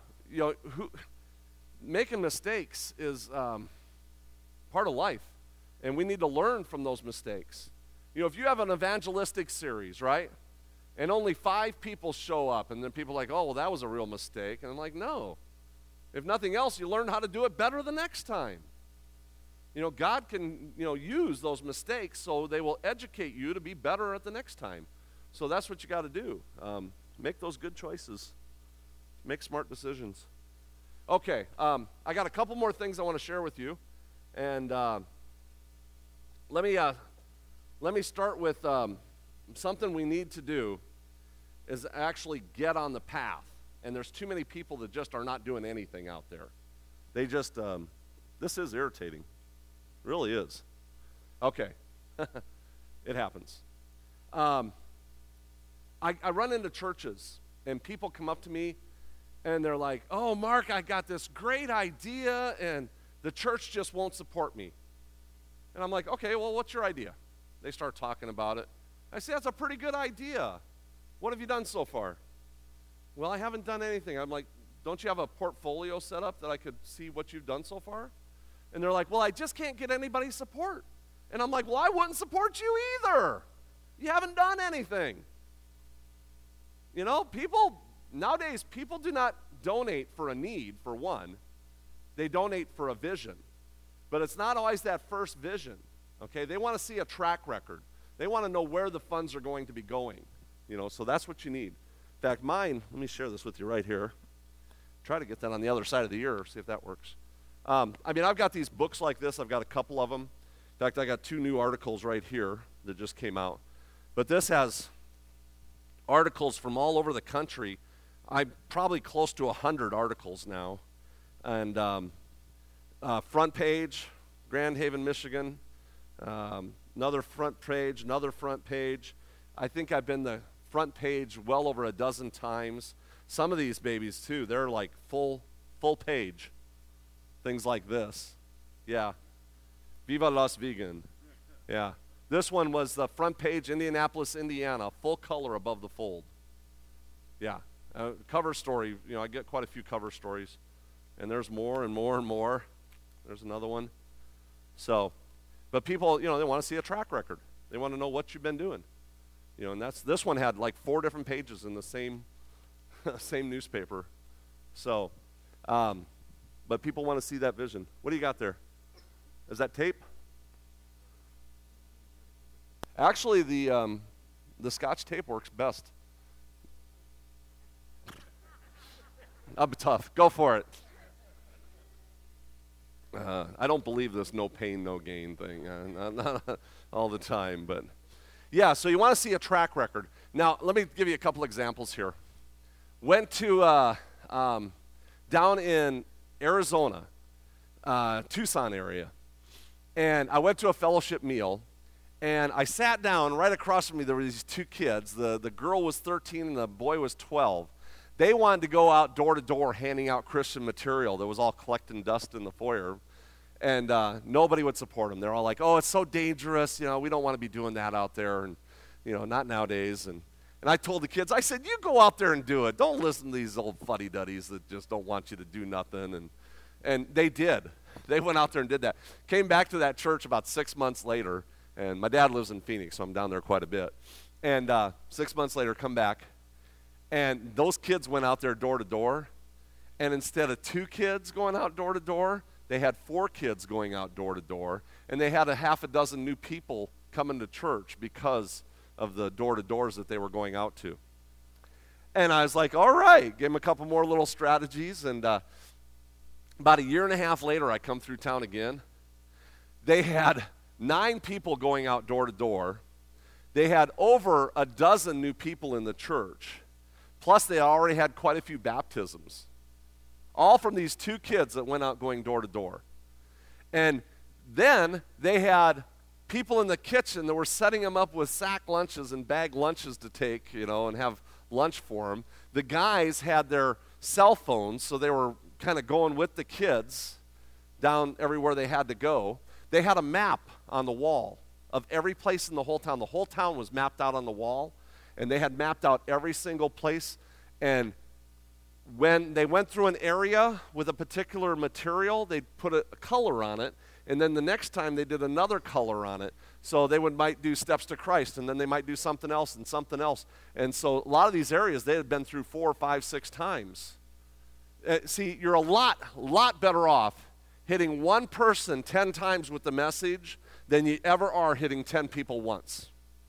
making mistakes is part of life, and we need to learn from those mistakes. If you have an evangelistic series, right, and only 5 people show up, and then people are like, oh, well, that was a real mistake. And I'm like, no. If nothing else, you learn how to do it better the next time. God can, use those mistakes so they will educate you to be better at the next time. So that's what you got to do. Make those good choices. Make smart decisions. Okay, I got a couple more things I want to share with you. And let me start with something we need to do is actually get on the path. And there's too many people that just are not doing anything out there. They just, this is irritating. It really is. Okay. It happens. I run into churches, and people come up to me, and they're like, oh, Mark, I got this great idea, and the church just won't support me. And I'm like, okay, well, what's your idea? They start talking about it. I say, that's a pretty good idea. What have you done so far? Well, I haven't done anything. I'm like, don't you have a portfolio set up that I could see what you've done so far? And they're like, well, I just can't get anybody's support. And I'm like, well, I wouldn't support you either. You haven't done anything. Nowadays, people do not donate for a need, for one. They donate for a vision. But it's not always that first vision, okay? They want to see a track record. They want to know where the funds are going to be going, so that's what you need. In fact, mine, let me share this with you right here. Try to get that on the other side of the ear, see if that works. I've got these books like this. I've got a couple of them. In fact, I got 2 new articles right here that just came out. But this has articles from all over the country. I'm probably close to 100 articles now. And front page, Grand Haven, Michigan. Another front page. I think I've been the front page well over a dozen times. Some of these babies, too, they're like full page. Things like this. Yeah. Viva Las Vegan. Yeah. This one was the front page, Indianapolis, Indiana, full color above the fold. Yeah. Cover story, I get quite a few cover stories. And there's more and more and more. There's another one. So, but people, they want to see a track record. They want to know what you've been doing. And this one had like 4 different pages in the same newspaper. So, but people want to see that vision. What do you got there? Is that tape? Actually, the Scotch tape works best. I'll be tough. Go for it. I don't believe this no pain, no gain thing. Not all the time, but yeah, so you want to see a track record. Now, let me give you a couple examples here. Went to down in Arizona, Tucson area, and I went to a fellowship meal, and I sat down. Right across from me, there were these 2 kids. The girl was 13 and the boy was 12. They wanted to go out door to door handing out Christian material that was all collecting dust in the foyer, and nobody would support them. They're all like, oh, it's so dangerous, we don't want to be doing that out there, and not nowadays. And I told the kids, I said, you go out there and do it. Don't listen to these old fuddy-duddies that just don't want you to do nothing. And they did. They went out there and did that. Came back to that church about 6 months later, and my dad lives in Phoenix, so I'm down there quite a bit. And 6 months later, come back, and those kids went out there door to door, and instead of 2 kids going out door to door, they had 4 kids going out door to door, and they had a half a dozen new people coming to church because of the door-to-doors that they were going out to. And I was like, all right, gave them a couple more little strategies, and about a year and a half later, I come through town again. They had 9 people going out door to door. They had over a dozen new people in the church, plus they already had quite a few baptisms, all from these 2 kids that went out going door to door. And then they had people in the kitchen that were setting them up with sack lunches and bag lunches to take, and have lunch for them. The guys had their cell phones, so they were kind of going with the kids down everywhere they had to go. They had a map on the wall of every place in the whole town. The whole town was mapped out on the wall, and they had mapped out every single place. And when they went through an area with a particular material, they'd put a color on it, and then the next time they did another color on it. So they might do Steps to Christ, and then they might do something else and something else. And so a lot of these areas they had been through 4, 5, 6 times. See, you're a lot better off hitting one person 10 times with the message than you ever are hitting 10 people once.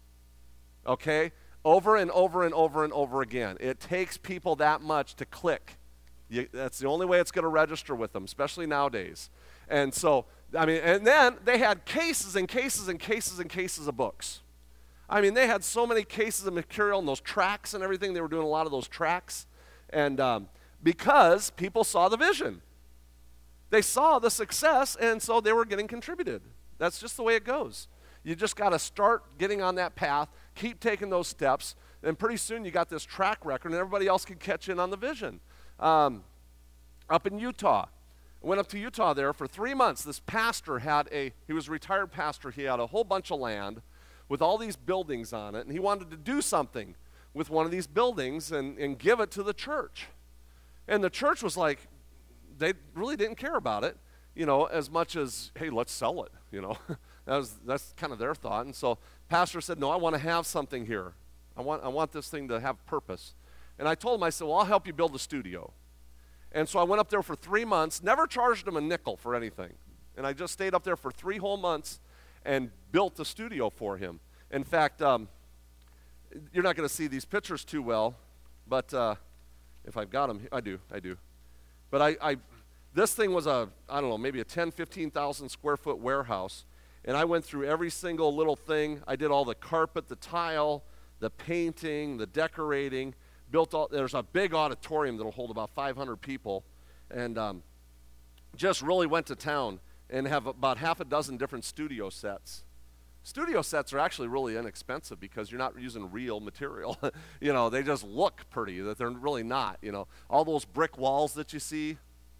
Okay? Over and over and over and over again. It takes people that much to click. That's the only way it's going to register with them, especially nowadays. And so, and then they had cases and cases and cases and cases of books. They had so many cases of material and those tracts and everything. They were doing a lot of those tracts. And because people saw the vision. They saw the success, and so they were getting contributed. That's just the way it goes. You just got to start getting on that path, keep taking those steps, and pretty soon you got this track record, and everybody else can catch in on the vision. Up in Utah, I went up to Utah there for 3 months. This pastor he was a retired pastor. He had a whole bunch of land with all these buildings on it, and he wanted to do something with one of these buildings and give it to the church. And the church was like, they really didn't care about it, as much as, hey, let's sell it, That's kind of their thought. And so pastor said, no, I want to have something here. I want this thing to have purpose. And I told him, I said, well, I'll help you build a studio. And so I went up there for 3 months, never charged him a nickel for anything. And I just stayed up there for 3 whole months and built the studio for him. In fact, you're not going to see these pictures too well, but if I've got them, I do. But this thing was maybe a 10, 15,000 square foot warehouse. And I went through every single little thing. I did all the carpet, the tile, the painting, the decorating. There's a big auditorium that'll hold about 500 people. And just really went to town and have about half a dozen different studio sets. Studio sets are actually really inexpensive because you're not using real material. They just look pretty, that they're really not. All those brick walls that you see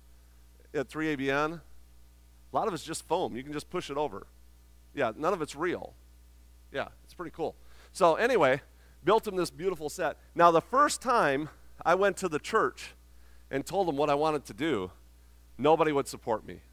at 3ABN, a lot of it's just foam. You can just push it over. Yeah, none of it's real. Yeah, it's pretty cool. So anyway, built him this beautiful set. Now, the first time I went to the church and told them what I wanted to do, nobody would support me.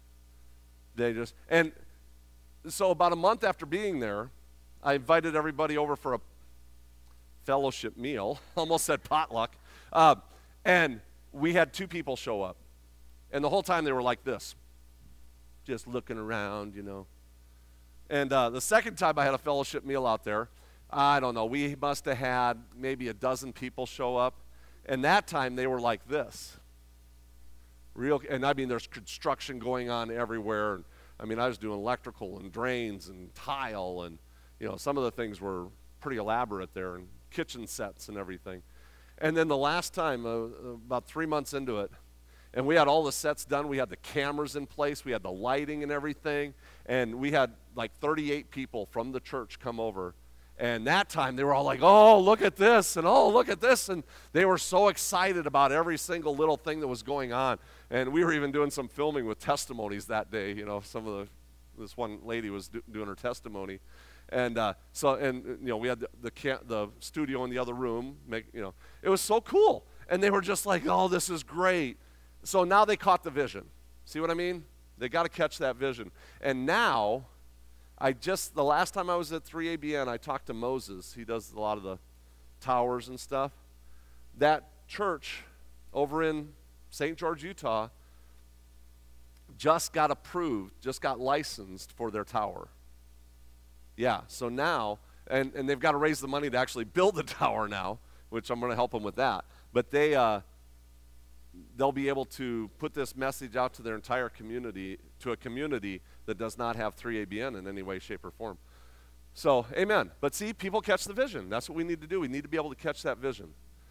And so about a month after being there, I invited everybody over for a fellowship meal. Almost said potluck. And we had 2 people show up. And the whole time they were like this, just looking around, And the second time I had a fellowship meal out there, I don't know, we must have had maybe a dozen people show up. And that time they were like this. There's construction going on everywhere. I was doing electrical and drains and tile and, some of the things were pretty elaborate there and kitchen sets and everything. And then the last time, about 3 months into it, and we had all the sets done. We had the cameras in place. We had the lighting and everything. And we had like 38 people from the church come over. And that time they were all like, oh, look at this, and oh, look at this. And they were so excited about every single little thing that was going on. And we were even doing some filming with testimonies that day. This one lady was doing her testimony. And we had the studio in the other room. It was so cool. And they were just like, oh, this is great. So now they caught the vision. See what I mean? They got to catch that vision. And now, the last time I was at 3ABN, I talked to Moses. He does a lot of the towers and stuff. That church over in St. George, Utah, just got approved, just got licensed for their tower. Yeah, so now, and they've got to raise the money to actually build the tower now, which I'm going to help them with that. But they'll be able to put this message out to their entire community, to a community that does not have 3ABN in any way, shape, or form. So, amen. But see, people catch the vision. That's what we need to do. We need to be able to catch that vision.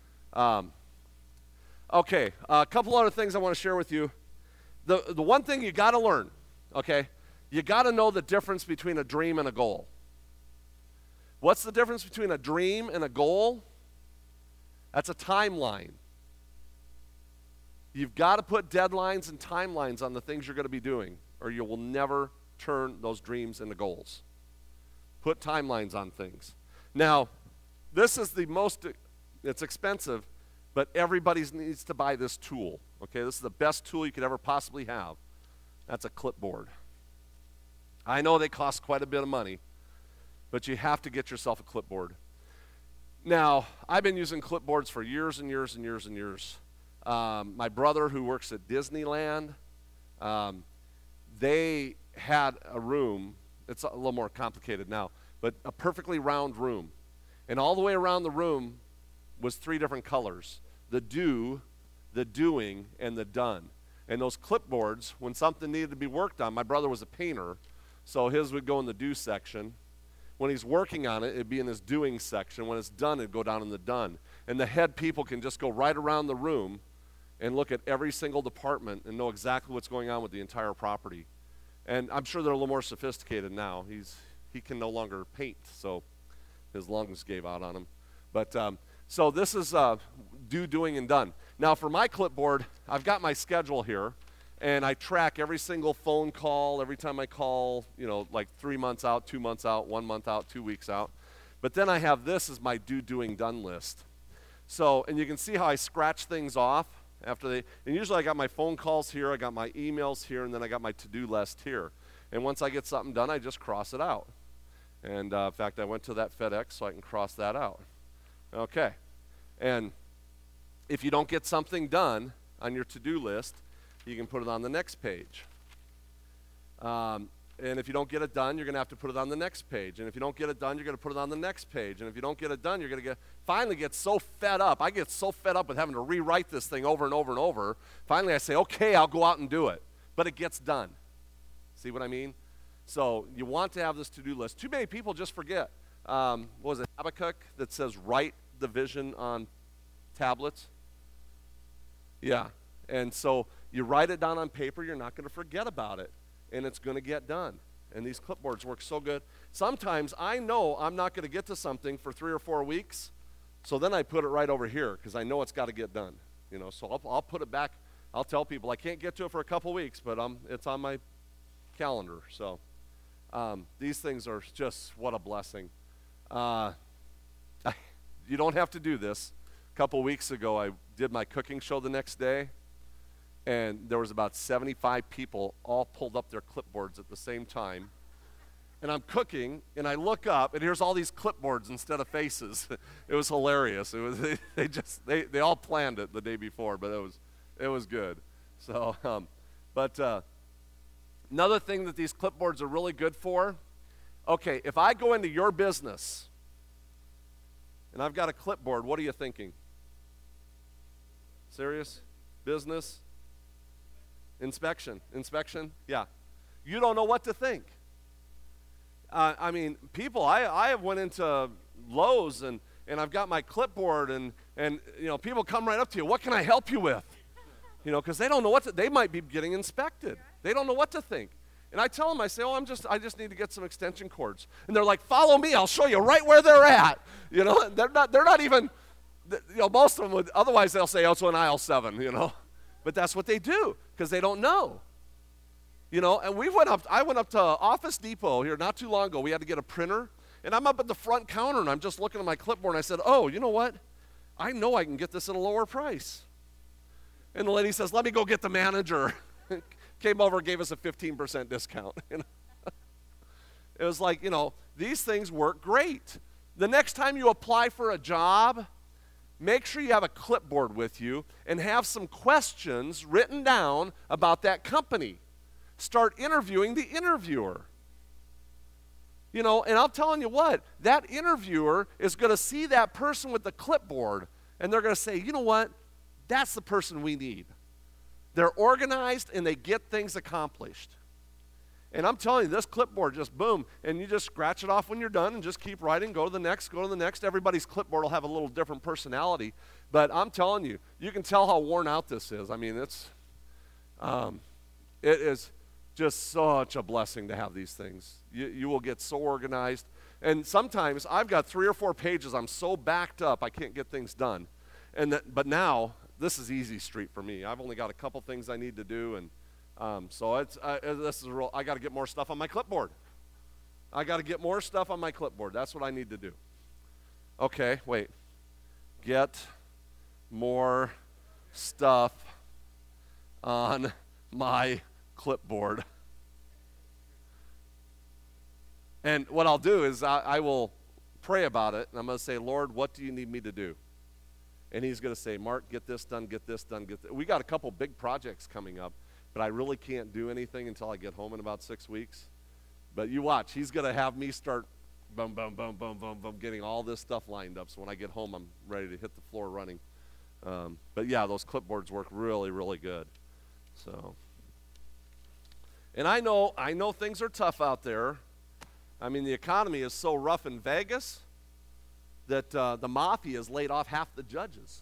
Okay, a couple other things I want to share with you. The one thing you got to learn, okay, you got to know the difference between a dream and a goal. What's the difference between a dream and a goal? That's a timeline. You've got to put deadlines and timelines on the things you're going to be doing, or you will never turn those dreams into goals. Put timelines on things. Now, this is it's expensive, but everybody needs to buy this tool. Okay, this is the best tool you could ever possibly have. That's a clipboard. I know they cost quite a bit of money, but you have to get yourself a clipboard. Now, I've been using clipboards for years and years and years and years. My brother, who works at Disneyland, they had a room. It's a little more complicated now, but a perfectly round room. And all the way around the room was 3 different colors: the do, the doing, and the done. And those clipboards, when something needed to be worked on, my brother was a painter, so his would go in the do section. When he's working on it, it'd be in his doing section. When it's done, it'd go down in the done. And the head people can just go right around the room and look at every single department and know exactly what's going on with the entire property. And I'm sure they're a little more sophisticated now. He can no longer paint, so his lungs gave out on him. But so this is do, doing, and done. Now for my clipboard, I've got my schedule here, and I track every single phone call, every time I call, like 3 months out, 2 months out, 1 month out, 2 weeks out. But then I have this as my do, doing, done list. So, and you can see how I scratch things off and usually I got my phone calls here, I got my emails here, and then I got my to-do list here. And once I get something done, I just cross it out. And in fact, I went to that FedEx so I can cross that out. Okay. And if you don't get something done on your to-do list, you can put it on the next page. And if you don't get it done, you're going to have to put it on the next page. And if you don't get it done, you're going to put it on the next page. And if you don't get it done, you're going to finally get so fed up. I get so fed up with having to rewrite this thing over and over and over. Finally, I say, okay, I'll go out and do it. But it gets done. See what I mean? So you want to have this to-do list. Too many people just forget. What was it, Habakkuk, that says write the vision on tablets? Yeah. And so you write it down on paper, you're not going to forget about it, and it's going to get done. And these clipboards work so good. Sometimes I know I'm not going to get to something for 3 or 4 weeks, so then I put it right over here because I know it's got to get done. So I'll put it back. I'll tell people I can't get to it for a couple weeks, but it's on my calendar. So these things are just, what a blessing. You don't have to do this. A couple weeks ago, I did my cooking show the next day, and there was about 75 people all pulled up their clipboards at the same time. And I'm cooking, and I look up, and here's all these clipboards instead of faces. It was hilarious. It was they all planned it the day before, but it was good. So, another thing that these clipboards are really good for. Okay, if I go into your business, and I've got a clipboard, what are you thinking? Serious? Business? Inspection? Yeah. You don't know what to think. People, I have went into Lowe's and I've got my clipboard and people come right up to you. What can I help you with? Because they don't know they might be getting inspected. They don't know what to think. And I tell them, I say, I just need to get some extension cords. And they're like, follow me, I'll show you right where they're at. They're not even, most of them would, otherwise they'll say, it's on aisle 7, But that's what they do, because they don't know. And I went up to Office Depot here not too long ago. We had to get a printer, And I'm up at the front counter, and I'm just looking at my clipboard, and I said, oh, you know what? I know I can get this at a lower price. And the lady says, let me go get the manager. Came over, gave us a 15% discount. It was like, these things work great. The next time you apply for a job, make sure you have a clipboard with you and have some questions written down about that company. Start interviewing the interviewer. And I'm telling you what, that interviewer is going to see that person with the clipboard, and they're going to say, you know what, that's the person we need. They're organized, and they get things accomplished. And I'm telling you, this clipboard just boom, and you just scratch it off when you're done and just keep writing, go to the next, go to the next. Everybody's clipboard will have a little different personality, but I'm telling you, you can tell how worn out this is. I mean, it is just such a blessing to have these things. You will get so organized. And sometimes I've got 3 or 4 pages. I'm so backed up, I can't get things done. But now, this is easy street for me. I've only got a couple things I need to do, and so this is real. I got to get more stuff on my clipboard. That's what I need to do. Okay, wait. Get more stuff on my clipboard. And what I'll do is I will pray about it, and I'm going to say, Lord, what do you need me to do? And he's going to say, Mark, get this done, get this done, get this. We got a couple big projects coming up, but I really can't do anything until I get home in about 6 weeks. But you watch, he's going to have me start boom, boom, boom, boom, boom, boom, getting all this stuff lined up. So when I get home, I'm ready to hit the floor running. But yeah, those clipboards work really, really good. So, and I know things are tough out there. I mean, the economy is so rough in Vegas that the mafia has laid off half the judges.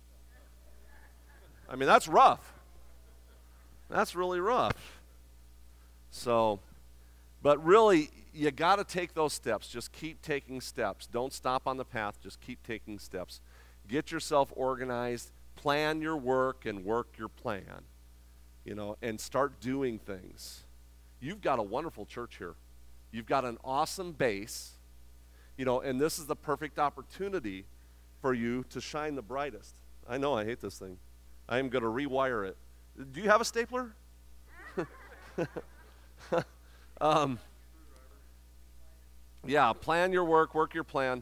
I mean, that's rough. That's really rough. So, but really, you got to take those steps. Just keep taking steps. Don't stop on the path. Just keep taking steps. Get yourself organized. Plan your work and work your plan. And start doing things. You've got a wonderful church here. You've got an awesome base. And this is the perfect opportunity for you to shine the brightest. I know, I hate this thing. I am going to rewire it. Do you have a stapler? Yeah, plan your work your plan.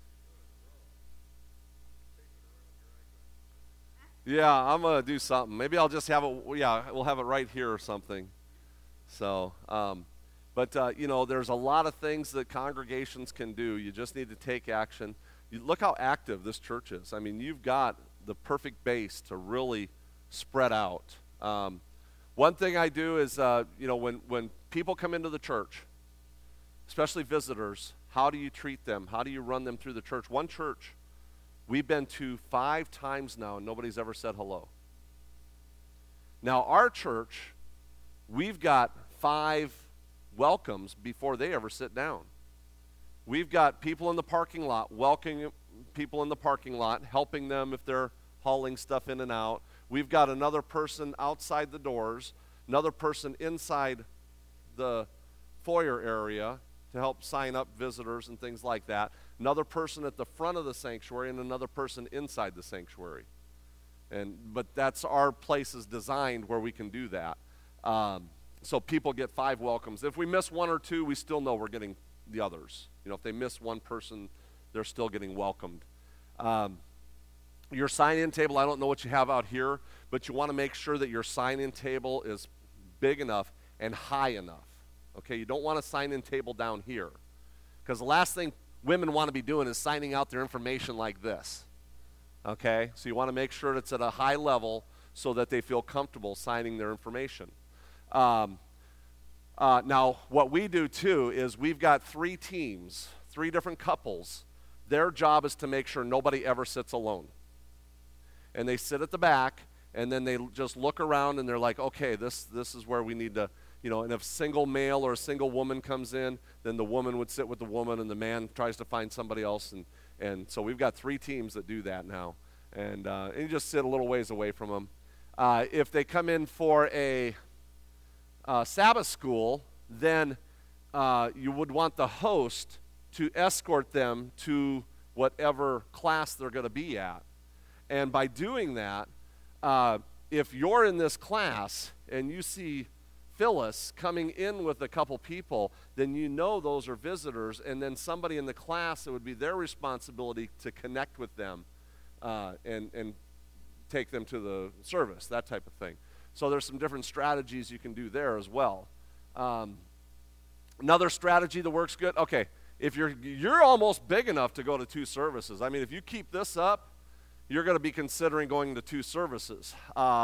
Yeah, I'm going to do something. Maybe I'll just have it, we'll have it right here or something. So, but there's a lot of things that congregations can do. You just need to take action. Look how active this church is. I mean, you've got the perfect base to really spread out. One thing I do is, when people come into the church, especially visitors, how do you treat them? How do you run them through the church? One church we've been to 5 times now, and nobody's ever said hello. Now, our church, we've got 5 welcomes before they ever sit down. We've got people in the parking lot, welcoming people in the parking lot, helping them if they're hauling stuff in and out. We've got another person outside the doors, another person inside the foyer area to help sign up visitors and things like that, another person at the front of the sanctuary, and another person inside the sanctuary. But that's our place is designed where we can do that. So people get 5 welcomes. If we miss 1 or 2, we still know we're getting the others. If they miss one person, they're still getting welcomed. Your sign-in table, I don't know what you have out here, but you want to make sure that your sign-in table is big enough and high enough. Okay, you don't want a sign-in table down here, because the last thing women want to be doing is signing out their information like this. Okay, so you want to make sure it's at a high level so that they feel comfortable signing their information. Now, what we do too is we've got 3 teams, 3 different couples. Their job is to make sure nobody ever sits alone. And they sit at the back, and then they just look around, and they're like, okay, this is where we need to, and if a single male or a single woman comes in, then the woman would sit with the woman, and the man tries to find somebody else. And so we've got 3 teams that do that now. And you just sit a little ways away from them. If they come in for a Sabbath school, then you would want the host to escort them to whatever class they're going to be at. And by doing that, if you're in this class and you see Phyllis coming in with a couple people, then you know those are visitors, and then somebody in the class, it would be their responsibility to connect with them and take them to the service, that type of thing. So there's some different strategies you can do there as well. Another strategy that works good, okay, if you're almost big enough to go to 2 services. I mean, if you keep this up, you're going to be considering going to 2 services.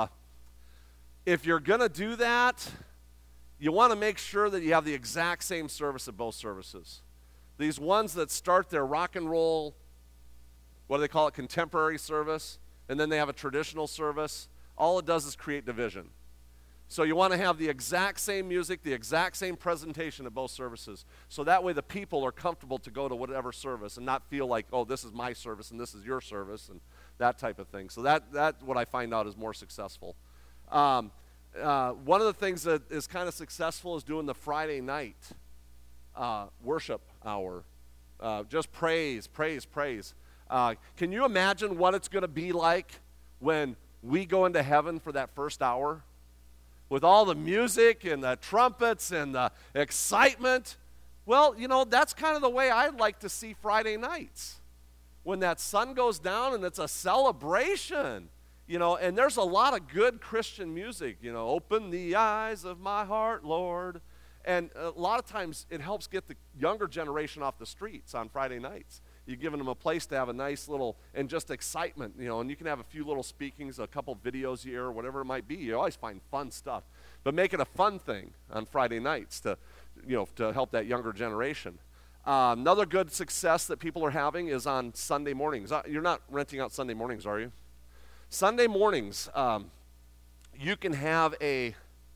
If you're going to do that, you want to make sure that you have the exact same service at both services. These ones that start their rock and roll, what do they call it, contemporary service, and then they have a traditional service, all it does is create division. So you want to have the exact same music, the exact same presentation at both services. So that way the people are comfortable to go to whatever service and not feel like, oh, this is my service and this is your service and that type of thing. So that's what I find out is more successful. One of the things that is kind of successful is doing the Friday night worship hour. Just praise, praise, praise. Can you imagine what it's going to be like when we go into heaven for that first hour? With all the music and the trumpets and the excitement. Well, you know, that's kind of the way I'd like to see Friday nights. When that sun goes down and it's a celebration. You know, and there's a lot of good Christian music. You know, open the eyes of my heart, Lord. And a lot of times it helps get the younger generation off the streets on Friday nights. You're giving them a place to have a nice little, and just excitement, you know, and you can have a few little speakings, a couple videos a year, or whatever it might be. You always find fun stuff. But make it a fun thing on Friday nights to, you know, to help that younger generation. Another good success that people are having is on Sunday mornings. You're not renting out Sunday mornings, are you? Sunday mornings, you can have a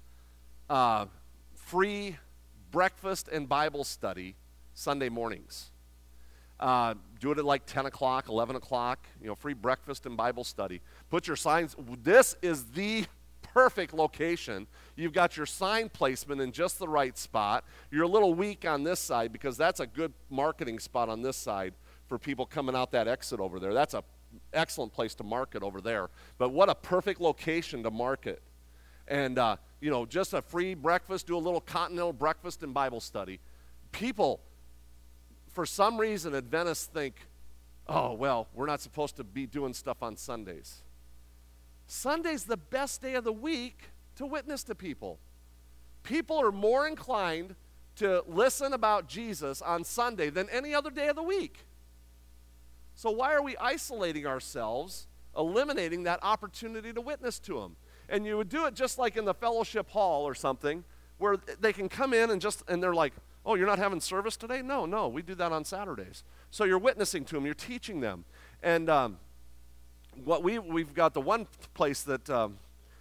free breakfast and Bible study Sunday mornings. Do it at like 10 o'clock, 11 o'clock, you know, free breakfast and Bible study. Put your signs. This is the perfect location. You've got your sign placement in just the right spot. You're a little weak on this side because that's a good marketing spot on this side for people coming out that exit over there. That's an excellent place to market over there. But what a perfect location to market. And, you know, just a free breakfast, do a little continental breakfast and Bible study. People, for some reason, Adventists think, oh, well, we're not supposed to be doing stuff on Sundays. Sunday's the best day of the week to witness to people. People are more inclined to listen about Jesus on Sunday than any other day of the week. So why are we isolating ourselves, eliminating that opportunity to witness to them? And you would do it just like in the fellowship hall or something, where they can come in and they're like, oh, you're not having service today? No, we do that on Saturdays. So you're witnessing to them, you're teaching them. And what we've got the one place that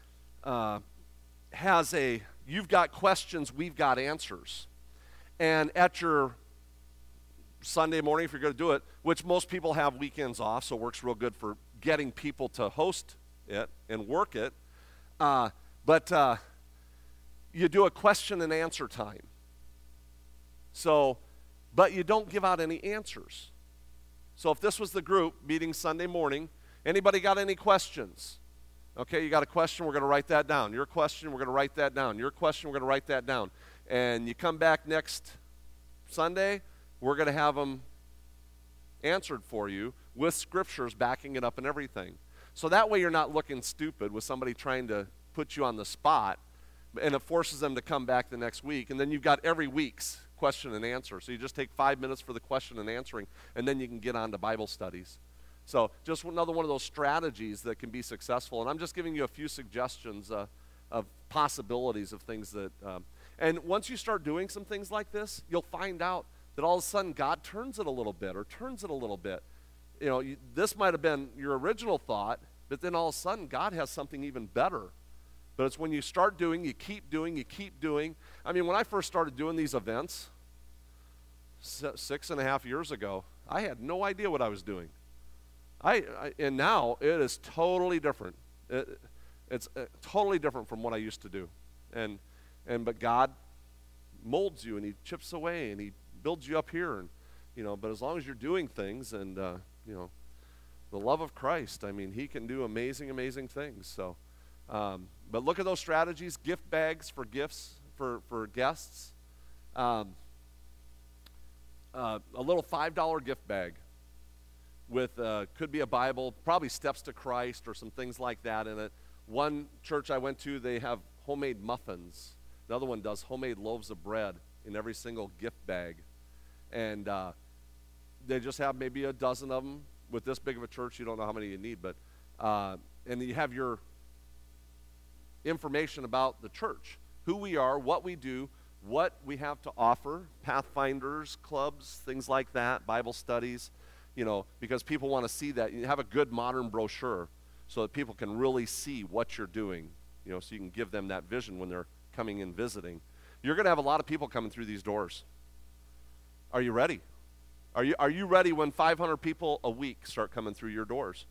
has a, you've got questions, we've got answers. And at your Sunday morning, if you're going to do it, which most people have weekends off, so it works real good for getting people to host it and work it. But you do a question and answer time. So, but you don't give out any answers. So if this was the group meeting Sunday morning, anybody got any questions? Okay, you got a question, we're going to write that down. Your question, we're going to write that down. Your question, we're going to write that down. And you come back next Sunday, we're going to have them answered for you with scriptures backing it up and everything. So that way you're not looking stupid with somebody trying to put you on the spot, and it forces them to come back the next week. And then you've got every week's question and answer. So you just take 5 minutes for the question and answering, and then you can get on to Bible studies. So just another one of those strategies that can be successful. And I'm just giving you a few suggestions of possibilities of things that, and once you start doing some things like this, you'll find out that all of a sudden God turns it a little bit or turns it a little bit. You know, this might have been your original thought, but then all of a sudden God has something even better. But it's when you start doing, you keep doing, you keep doing. I mean, when I first started doing these events 6.5 years ago, I had no idea what I was doing. And now it is totally different. It's totally different from what I used to do. But God molds you, and He chips away, and He builds you up here. And but as long as you're doing things and, the love of Christ, I mean, he can do amazing, amazing things. So, but look at those strategies, gift bags for gifts for guests. A little $5 gift bag with, could be a Bible, probably Steps to Christ or some things like that in it. One church I went to, they have homemade muffins. The other one does homemade loaves of bread in every single gift bag. And they just have maybe a dozen of them. With this big of a church, you don't know how many you need, but and you have your information about the church, who we are, what we do, what we have to offer, Pathfinders, clubs, things like that, Bible studies, because people want to see that. You have a good modern brochure so that people can really see what you're doing, so you can give them that vision when they're coming in visiting. You're going to have a lot of people coming through these doors. Are you ready? Are you ready when 500 people a week start coming through your doors?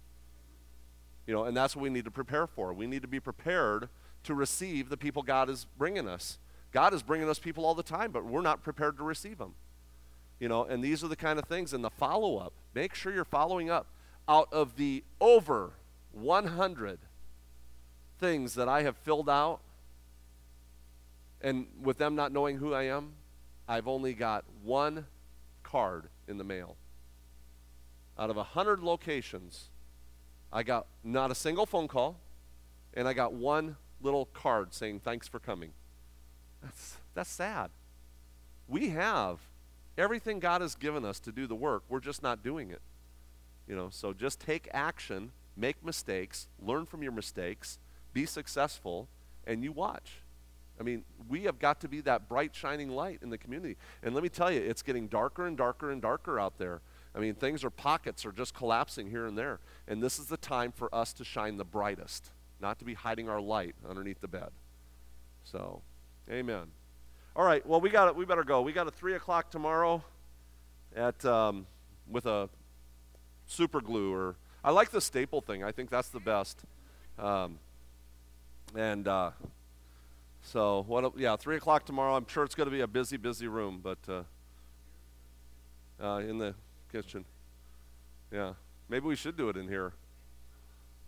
And that's what we need to prepare for. We need to be prepared to receive the people God is bringing us. God is bringing us people all the time, but we're not prepared to receive them. And these are the kind of things. And the follow-up, make sure you're following up. Out of the over 100 things that I have filled out, and with them not knowing who I am, I've only got one card in the mail. Out of 100 locations, I got not a single phone call, and I got one little card saying thanks for coming. That's sad. We have everything God has given us to do the work. We're just not doing it. So just take action, make mistakes, learn from your mistakes, be successful, and you watch. I mean, we have got to be that bright, shining light in the community. And let me tell you, it's getting darker and darker and darker out there. I mean, pockets are just collapsing here and there. And this is the time for us to shine the brightest, not to be hiding our light underneath the bed. So, amen. All right, well, we better go. We got a 3 o'clock tomorrow with a super glue, or I like the staple thing. I think that's the best. So, 3 o'clock tomorrow. I'm sure it's going to be a busy, busy room, but in the kitchen. Yeah, maybe we should do it in here.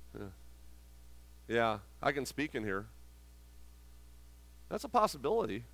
Yeah, I can speak in here. That's a possibility.